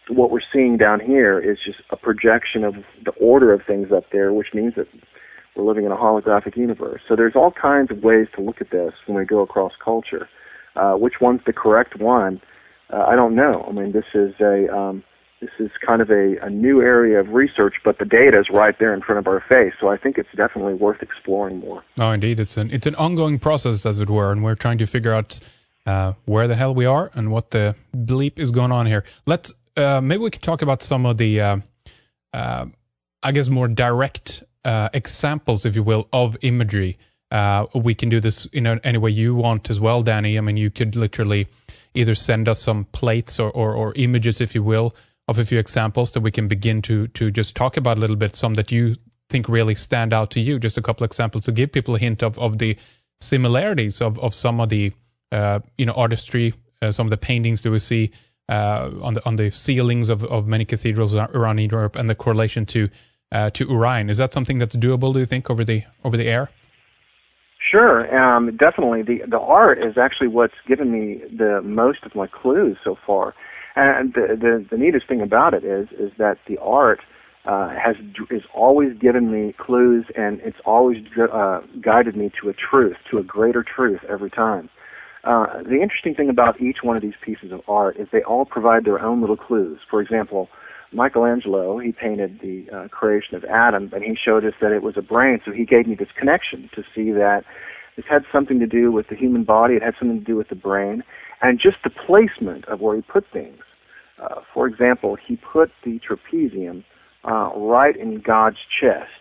what we're seeing down here is just a projection of the order of things up there, which means that we're living in a holographic universe. So there's all kinds of ways to look at this when we go across culture. Uh, which one's the correct one? Uh, I don't know. I mean, this is a um, this is kind of a, a new area of research, but the data is right there in front of our face. So I think it's definitely worth exploring more. Oh, indeed, it's an it's an ongoing process, as it were, and we're trying to figure out uh, where the hell we are and what the bleep is going on here. Let's uh, maybe we could talk about some of the, uh, uh, I guess, more direct uh, examples, if you will, of imagery. Uh, we can do this in any way you want as well, Danny. I mean, you could literally either send us some plates or, or, or images, if you will, of a few examples that we can begin to to just talk about a little bit, some that you think really stand out to you, just a couple examples to give people a hint of, of the similarities of, of some of the uh, you know artistry, uh, some of the paintings that we see uh, on the on the ceilings of, of many cathedrals around Europe, and the correlation to uh, to Orion. Is that something that's doable, do you think, over the over the air? Sure, um, definitely. The the art is actually what's given me the most of my clues so far. And the, the, the neatest thing about it is is that the art uh, has is always given me clues, and it's always uh, guided me to a truth, to a greater truth every time. Uh, the interesting thing about each one of these pieces of art is they all provide their own little clues. For example, Michelangelo, he painted the uh, creation of Adam, and he showed us that it was a brain, so he gave me this connection to see that this had something to do with the human body, it had something to do with the brain, and just the placement of where he put things. Uh, for example, he put the trapezium uh, right in God's chest,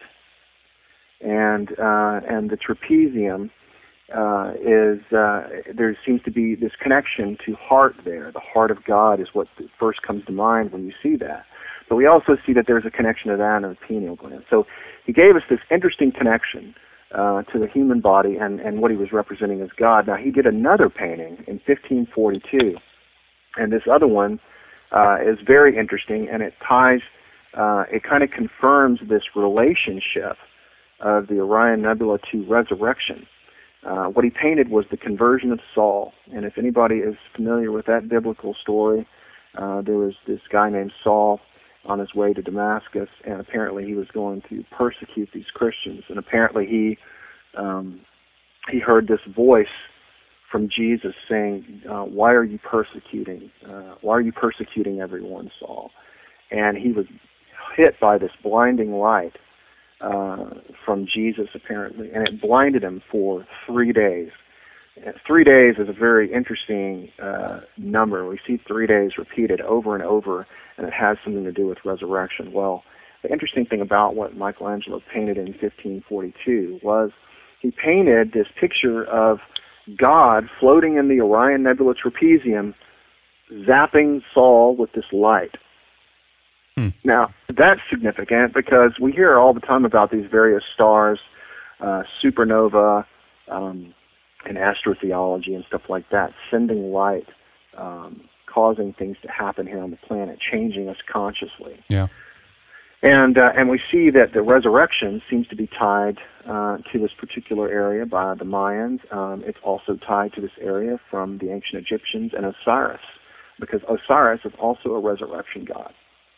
and uh, and the trapezium uh, is, uh, there seems to be this connection to heart there. The heart of God is what first comes to mind when you see that. But we also see that there's a connection to that and the pineal gland. So he gave us this interesting connection uh, to the human body and, and what he was representing as God. Now, he did another painting in fifteen forty-two, and this other one uh, is very interesting, and it ties, uh, it kind of confirms this relationship of the Orion Nebula to resurrection. Uh, what he painted was the conversion of Saul, and if anybody is familiar with that biblical story, uh, there was this guy named Saul on his way to Damascus, and apparently he was going to persecute these Christians, and apparently he um, he heard this voice from Jesus saying, uh, why are you persecuting, uh, why are you persecuting everyone, Saul? And he was hit by this blinding light uh, from Jesus, apparently, and it blinded him for three days. And three days is a very interesting uh, number. We see three days repeated over and over, and it has something to do with resurrection. Well, the interesting thing about what Michelangelo painted in fifteen forty-two was he painted this picture of God floating in the Orion Nebula trapezium, zapping Saul with this light. Hmm. Now, that's significant because we hear all the time about these various stars, uh, supernova, um, and astrotheology and stuff like that, sending light, um, causing things to happen here on the planet, changing us consciously. Yeah. And uh, and we see that the resurrection seems to be tied uh, to this particular area by the Mayans. Um, it's also tied to this area from the ancient Egyptians and Osiris, because Osiris is also a resurrection god.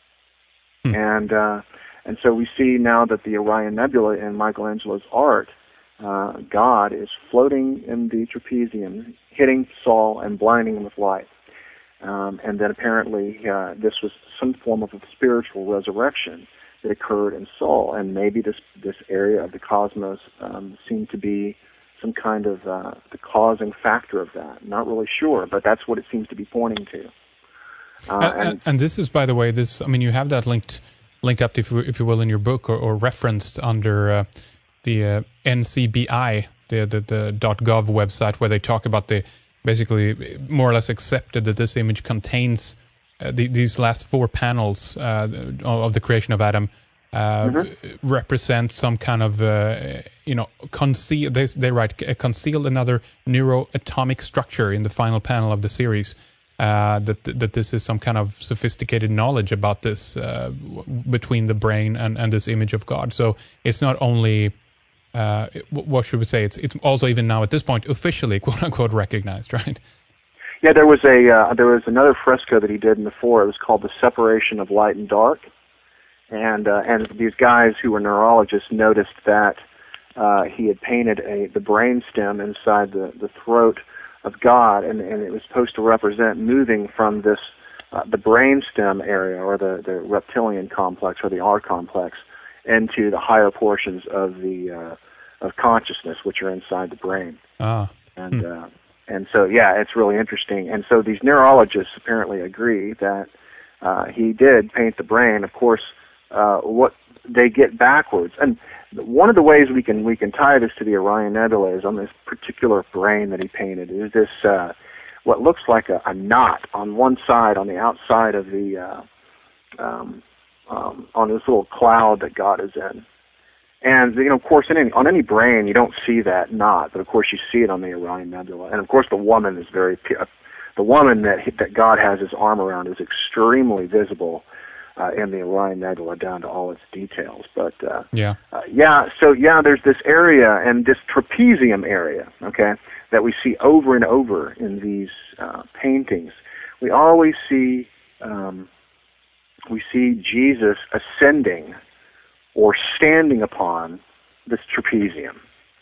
Hmm. And uh, and so we see now that the Orion Nebula in Michelangelo's art, uh, God is floating in the trapezium, hitting Saul and blinding him with light. Um, and then apparently uh, this was some form of a spiritual resurrection that occurred in Saul, and maybe this this area of the cosmos um, seemed to be some kind of uh, the causing factor of that. Not really sure, but that's what it seems to be pointing to. Uh, and, and, and this is, by the way, this I mean, you have that linked linked up, if you, if you will, in your book, or, or referenced under uh, the uh, N C B I, the, the the .gov website, where they talk about the basically more or less accepted that this image contains uh, the, these last four panels uh, of the creation of Adam uh, mm-hmm. represent some kind of, uh, you know, conceal, they, they write, conceal another neuroatomic structure in the final panel of the series. Uh, that that this is some kind of sophisticated knowledge about this uh, between the brain and, and this image of God. So it's not only... Uh, what should we say? It's it's also even now at this point officially quote unquote recognized, right? Yeah, there was a uh, there was another fresco that he did in the floor. It was called The Separation of Light and Dark, and uh, and these guys who were neurologists noticed that uh, he had painted a the brain stem inside the, the throat of God, and, and it was supposed to represent moving from this uh, the brain stem area, or the, the reptilian complex, or the R complex, into the higher portions of the uh, of consciousness, which are inside the brain. Ah. And hmm. uh, and so yeah, it's really interesting. And so these neurologists apparently agree that uh, he did paint the brain. Of course, uh, what they get backwards, and one of the ways we can we can tie this to the Orion Nebula is on this particular brain that he painted. Is this uh, what looks like a, a knot on one side, on the outside of the uh, um, um, on this little cloud that God is in. And, you know, of course, in any, on any brain, you don't see that knot, but of course you see it on the Orion Nebula. And of course, the woman is very, the woman that that God has his arm around is extremely visible uh, in the Orion Nebula down to all its details. But uh, yeah, uh, yeah. So yeah, there's this area and this trapezium area, okay, that we see over and over in these uh, paintings. We always see um, we see Jesus ascending or standing upon this trapezium.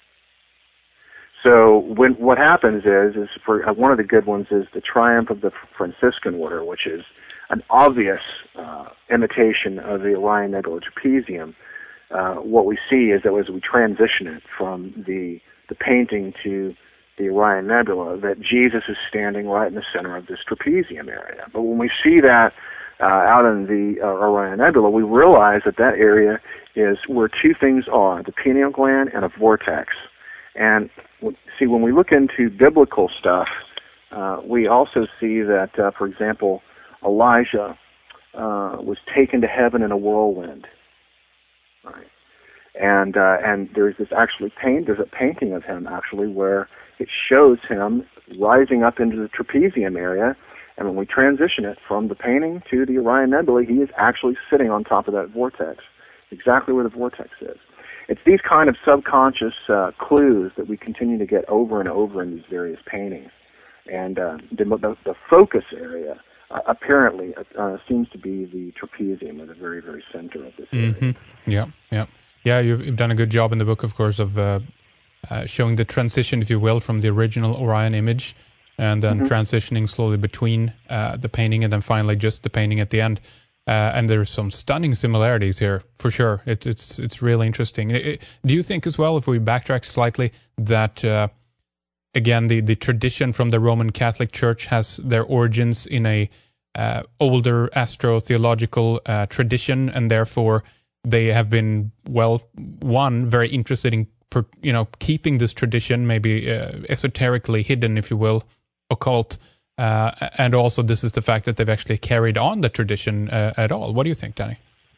So when what happens is, is for uh, one of the good ones is the Triumph of the Franciscan Order, which is an obvious uh, imitation of the Orion Nebula trapezium. Uh, what we see is that as we transition it from the the painting to the Orion Nebula, that Jesus is standing right in the center of this trapezium area. But when we see that uh, out in the uh, Orion Nebula, we realize that that area is where two things are, the pineal gland and a vortex. And see, when we look into biblical stuff, uh, we also see that, uh, for example, Elijah uh, was taken to heaven in a whirlwind. Right? And uh, and there's this actually paint, there's a painting of him actually where it shows him rising up into the trapezium area. And when we transition it from the painting to the Orion Nebula, he is actually sitting on top of that vortex, exactly where the vortex is. It's these kind of subconscious uh, clues that we continue to get over and over in these various paintings. And uh, the, the, the focus area uh, apparently uh, seems to be the trapezium, at the very, very center of this mm-hmm. area. Yeah, yeah. Yeah, you've, you've done a good job in the book, of course, of uh, uh, showing the transition, if you will, from the original Orion image and then mm-hmm. transitioning slowly between uh, the painting and then finally just the painting at the end. Uh, and there's some stunning similarities here, for sure. It, it's it's really interesting. It, it, do you think as well, if we backtrack slightly, that, uh, again, the, the tradition from the Roman Catholic Church has their origins in a uh, older astro-theological uh, tradition, and therefore they have been, well, one, very interested in, per, you know, keeping this tradition, maybe uh, esoterically hidden, if you will, occult, uh, and also this is the fact that they've actually carried on the tradition uh, at all. What do you think, Danny?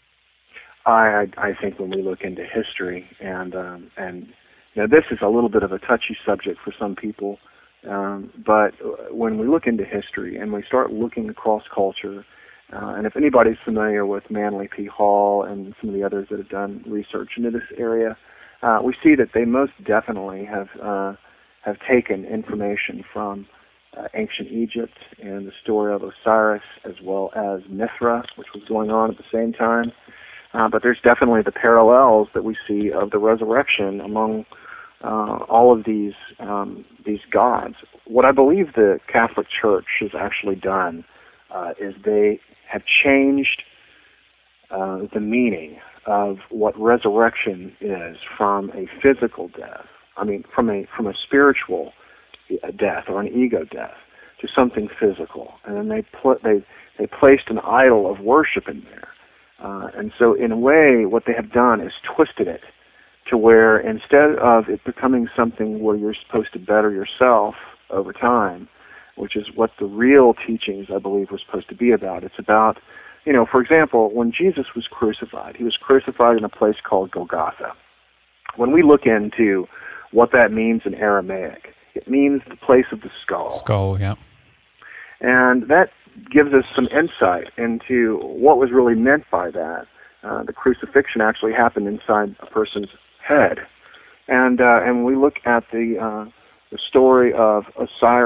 I I think when we look into history, and um, and you know, this is a little bit of a touchy subject for some people, um, but when we look into history and we start looking across culture, uh, and if anybody's familiar with Manly P. Hall and some of the others that have done research into this area, uh, we see that they most definitely have uh, have taken information from uh, ancient Egypt and the story of Osiris, as well as Mithra, which was going on at the same time. Uh, but there's definitely the parallels that we see of the resurrection among uh, all of these um, these gods. What I believe the Catholic Church has actually done uh, is they have changed uh, the meaning of what resurrection is from a physical death. I mean, from a from a spiritual death or an ego death to something physical, and then they put they they placed an idol of worship in there. Uh, and so, in a way, what they have done is twisted it to where instead of it becoming something where you're supposed to better yourself over time, which is what the real teachings, I believe, were supposed to be about. It's about, you know, for example, when Jesus was crucified, he was crucified in a place called Golgotha. When we look into what that means in Aramaic, it means the place of the skull. Skull, yeah. And that gives us some insight into what was really meant by that. Uh, the crucifixion actually happened inside a person's head. And uh, and we look at the uh, the story of Osiris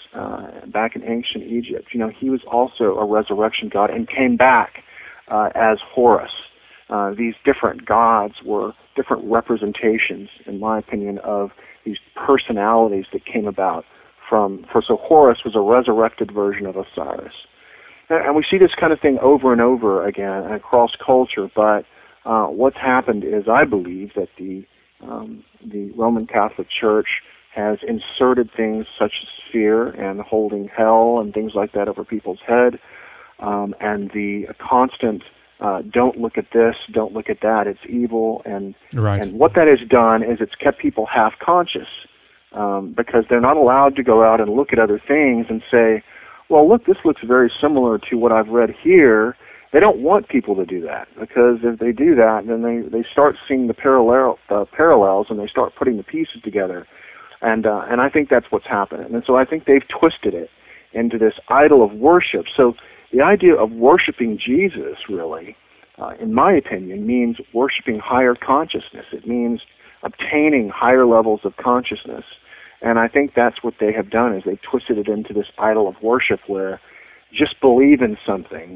uh, back in ancient Egypt, you know, he was also a resurrection god and came back uh, as Horus. Uh, these different gods were different representations, in my opinion, of these personalities that came about from, for so Horus was a resurrected version of Osiris. And, and we see this kind of thing over and over again across culture, but uh, what's happened is I believe that the um, the Roman Catholic Church has inserted things such as fear and holding hell and things like that over people's head, um, and the constant Uh, don't look at this, don't look at that, it's evil. And right. and what that has done is it's kept people half-conscious um, because they're not allowed to go out and look at other things and say, well, look, this looks very similar to what I've read here. They don't want people to do that because if they do that, then they, they start seeing the parallel uh, parallels and they start putting the pieces together. And uh, and I think that's what's happening. And so I think they've twisted it into this idol of worship. So the idea of worshiping Jesus, really, uh, in my opinion, means worshiping higher consciousness. It means obtaining higher levels of consciousness. And I think that's what they have done, is they've twisted it into this idol of worship where just believe in something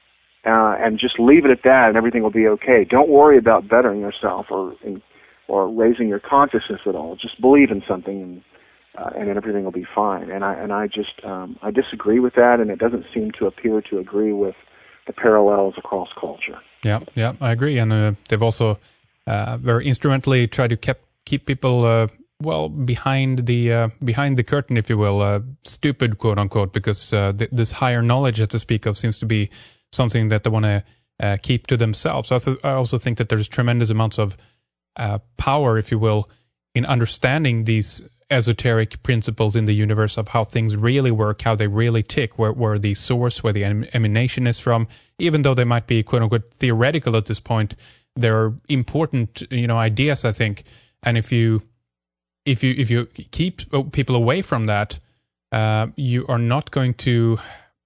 uh, and just leave it at that and everything will be okay. Don't worry about bettering yourself or in, or raising your consciousness at all. Just believe in something and Uh, and then everything will be fine. And I and I just um, I disagree with that, and it doesn't seem to appear to agree with the parallels across culture. Yeah, yeah, I agree. And uh, they've also uh, very instrumentally tried to keep keep people uh, well behind the uh, behind the curtain, if you will, uh, stupid, quote unquote, because uh, th- this higher knowledge that they speak of seems to be something that they want to uh, keep to themselves. I, th- I also think that there's tremendous amounts of uh, power, if you will, in understanding these esoteric principles in the universe of how things really work, how they really tick, where, where the source, where the em- emanation is from. Even though they might be quote unquote theoretical at this point, they're important, you know, ideas, I think. And if you if you if you keep people away from that, uh, you are not going to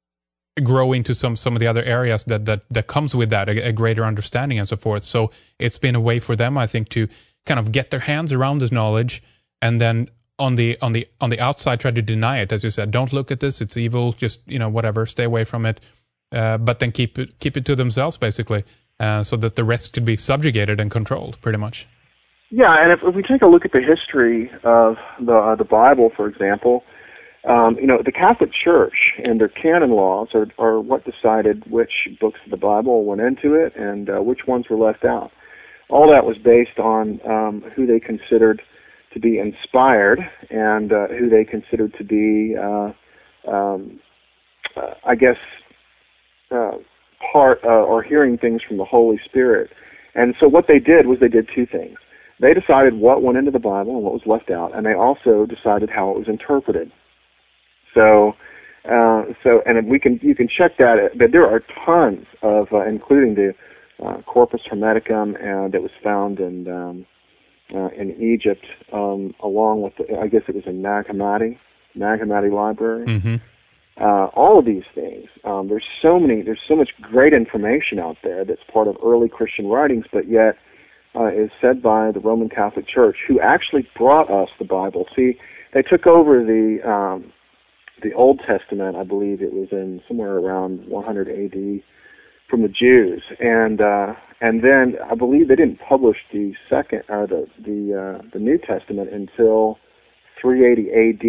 grow into some some of the other areas that that that comes with that, a, a greater understanding and so forth. So it's been a way for them, I think, to kind of get their hands around this knowledge and then on the on the on the outside try to deny it, as you said. Don't look at this; it's evil. Just, you know, whatever, stay away from it. Uh, but then keep it keep it to themselves, basically, uh, so that the rest could be subjugated and controlled, pretty much. Yeah, and if, if we take a look at the history of the uh, the Bible, for example, um, you know, the Catholic Church and their canon laws are are what decided which books of the Bible went into it and uh, which ones were left out. All that was based on um, who they considered to be inspired and uh, who they considered to be, uh, um, uh, I guess, uh, part uh, or hearing things from the Holy Spirit. And so what they did was they did two things. They decided what went into the Bible and what was left out, and they also decided how it was interpreted. So, uh, so, and we can you can check that. But there are tons of, uh, including the uh, Corpus Hermeticum, and it was found in. Um, Uh, in Egypt, um, along with, the, I guess it was in Nag Hammadi, Nag Hammadi Library. Mm-hmm. Uh, all of these things. Um, there's so many, there's so much great information out there that's part of early Christian writings, but yet uh, is said by the Roman Catholic Church, who actually brought us the Bible. See, they took over the um, the Old Testament. I believe it was in somewhere around one hundred A D from the Jews, and uh, and then I believe they didn't publish the second or the the uh, the New Testament until three eighty A D,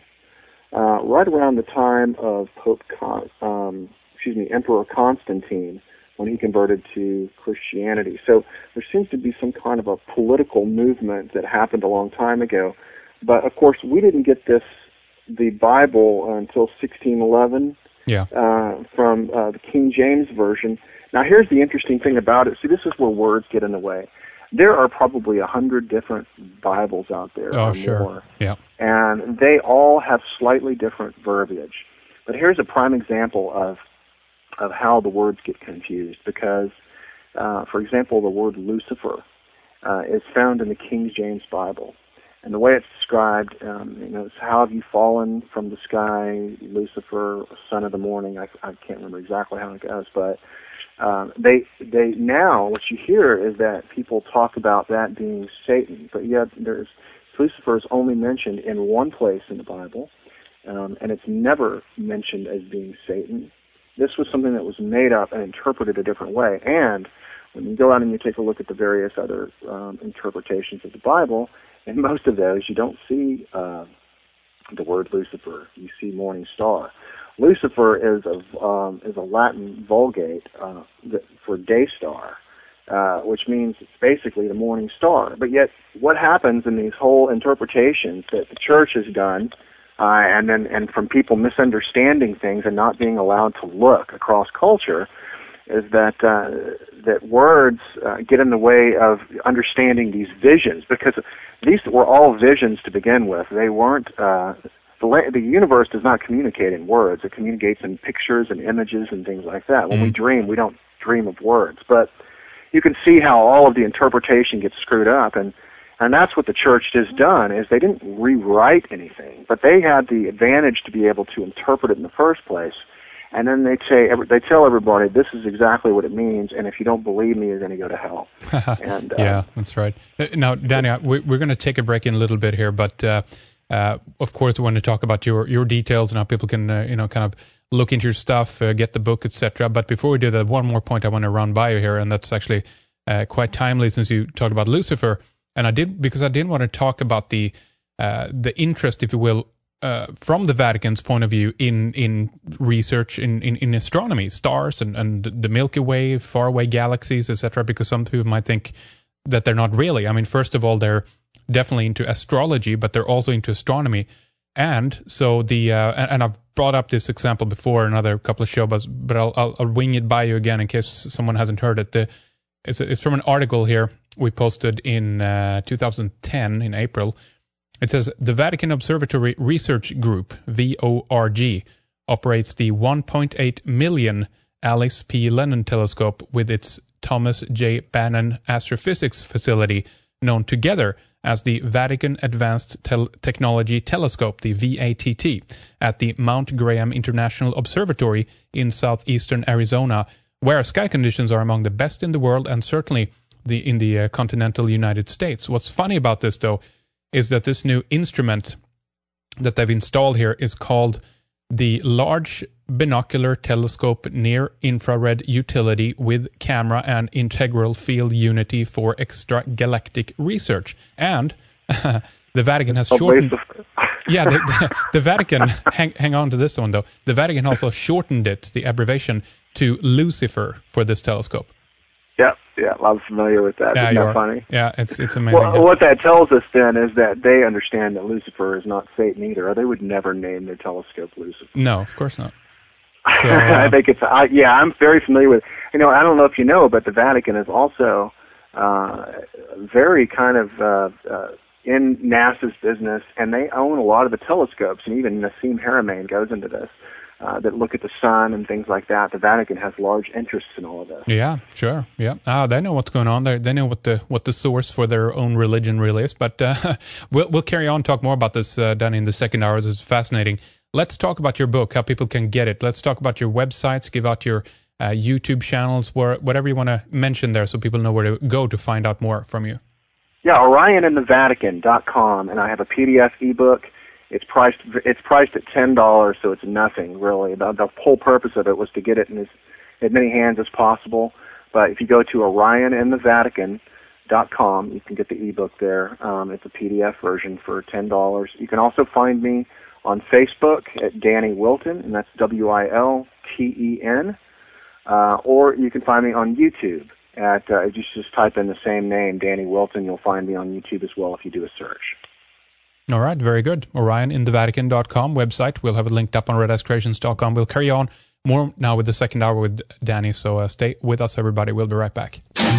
uh, right around the time of Pope Con- um, excuse me Emperor Constantine, when he converted to Christianity. So there seems to be some kind of a political movement that happened a long time ago, but of course we didn't get this the Bible until sixteen eleven. Yeah. Uh, from uh, the King James Version. Now, here's the interesting thing about it. See, this is where words get in the way. There are probably a hundred different Bibles out there. Oh, or sure. More, yeah. And they all have slightly different verbiage. But here's a prime example of of how the words get confused. Because, uh, for example, the word Lucifer uh, is found in the King James Bible. And the way it's described, um, you know, it's how have you fallen from the sky, Lucifer, son of the morning. I, I can't remember exactly how it goes, but um, they they now what you hear is that people talk about that being Satan, but yet there's Lucifer is only mentioned in one place in the Bible, um, and it's never mentioned as being Satan. This was something that was made up and interpreted a different way. And when you go out and you take a look at the various other um, interpretations of the Bible, in most of those you don't see uh, the word Lucifer. You see morning star. Lucifer is a um, is a Latin Vulgate uh, for day star, uh, which means it's basically the morning star. But yet, what happens in these whole interpretations that the church has done, uh, and then and from people misunderstanding things and not being allowed to look across culture, is that uh, that words uh, get in the way of understanding these visions, because these were all visions to begin with. They weren't. Uh, The, la- the universe does not communicate in words. It communicates in pictures and images and things like that. When mm. we dream, we don't dream of words. But you can see how all of the interpretation gets screwed up, and, and that's what the church has done, is they didn't rewrite anything, but they had the advantage to be able to interpret it in the first place. And then they say, they tell everybody, this is exactly what it means, and if you don't believe me, you're going to go to hell. And, uh, yeah, that's right. Now, Danny, we're going to take a break in a little bit here, but... Uh, Uh, of course, we want to talk about your, your details and how people can, uh, you know, kind of look into your stuff, uh, get the book, et cetera. But before we do that, one more point I want to run by you here, and that's actually uh, quite timely since you talked about Lucifer. And I did, because I didn't want to talk about the uh, the interest, if you will, uh, from the Vatican's point of view in in research in, in, in astronomy, stars and, and the Milky Way, faraway galaxies, et cetera. Because some people might think that they're not really. I mean, first of all, they're definitely into astrology, but they're also into astronomy. And so the, uh, and, and I've brought up this example before in another couple of shows, but I'll, I'll, I'll wing it by you again in case someone hasn't heard it. The, it's, it's from an article here we posted in uh, two thousand ten in April. It says, the Vatican Observatory Research Group, V O R G, operates the one point eight million Alice P. Lennon telescope with its Thomas J. Bannon Astrophysics Facility, known together as the Vatican Advanced Tel- Technology Telescope, the V A T T, at the Mount Graham International Observatory in southeastern Arizona, where sky conditions are among the best in the world and certainly the in the uh, continental United States. What's funny about this, though, is that this new instrument that they've installed here is called the Large Binocular Telescope Near Infrared Utility with Camera and Integral Field Unity for Extragalactic Research. And uh, the Vatican has shortened... yeah, the, the, the Vatican... hang, hang on to this one, though. The Vatican also shortened it, the abbreviation, to Lucifer for this telescope. Yeah, yeah, I'm familiar with that. Yeah, Isn't that are. funny? Yeah, it's it's amazing. Well, what that tells us then is that they understand that Lucifer is not Satan either, or they would never name their telescope Lucifer. No, of course not. So, uh, I think it's, I, yeah, I'm very familiar with, you know, I don't know if you know, but the Vatican is also uh, very kind of uh, uh, in NASA's business, and they own a lot of the telescopes, and even Nassim Haramein goes into this, uh, that look at the sun and things like that. The Vatican has large interests in all of this. Yeah, sure, yeah. Ah, they know what's going on there. They know what the what the source for their own religion really is, but uh, we'll, we'll carry on, talk more about this, uh, Danny, in the second hour. This is fascinating. Let's talk about your book, how people can get it. Let's talk about your websites, give out your uh, YouTube channels, where, whatever you want to mention there so people know where to go to find out more from you. Yeah, Orion in the Vatican dot com, and I have a P D F ebook. It's priced it's priced at ten dollars, so it's nothing, really. The, the whole purpose of it was to get it in as, as many hands as possible. But if you go to Orion in the Vatican dot com, you can get the ebook there. Um, it's a P D F version for ten dollars. You can also find me on Facebook at Danny Wilton, and that's W I L T E N. Uh, or you can find me on YouTube at, uh, you just type in the same name, Danny Wilton. You'll find me on YouTube as well if you do a search. All right, very good. Orion in the Vatican dot com website. We'll have it linked up on red ice creations dot com. We'll carry on more now with the second hour with Danny, so uh, stay with us, everybody. We'll be right back.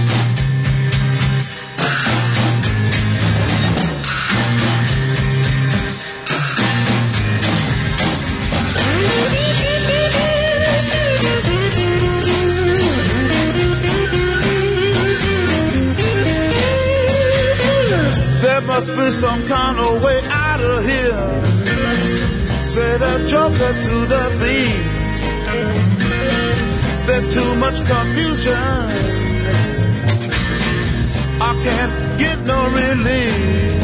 Must be some kind of way out of here, said the joker to the thief. There's too much confusion, I can't get no relief.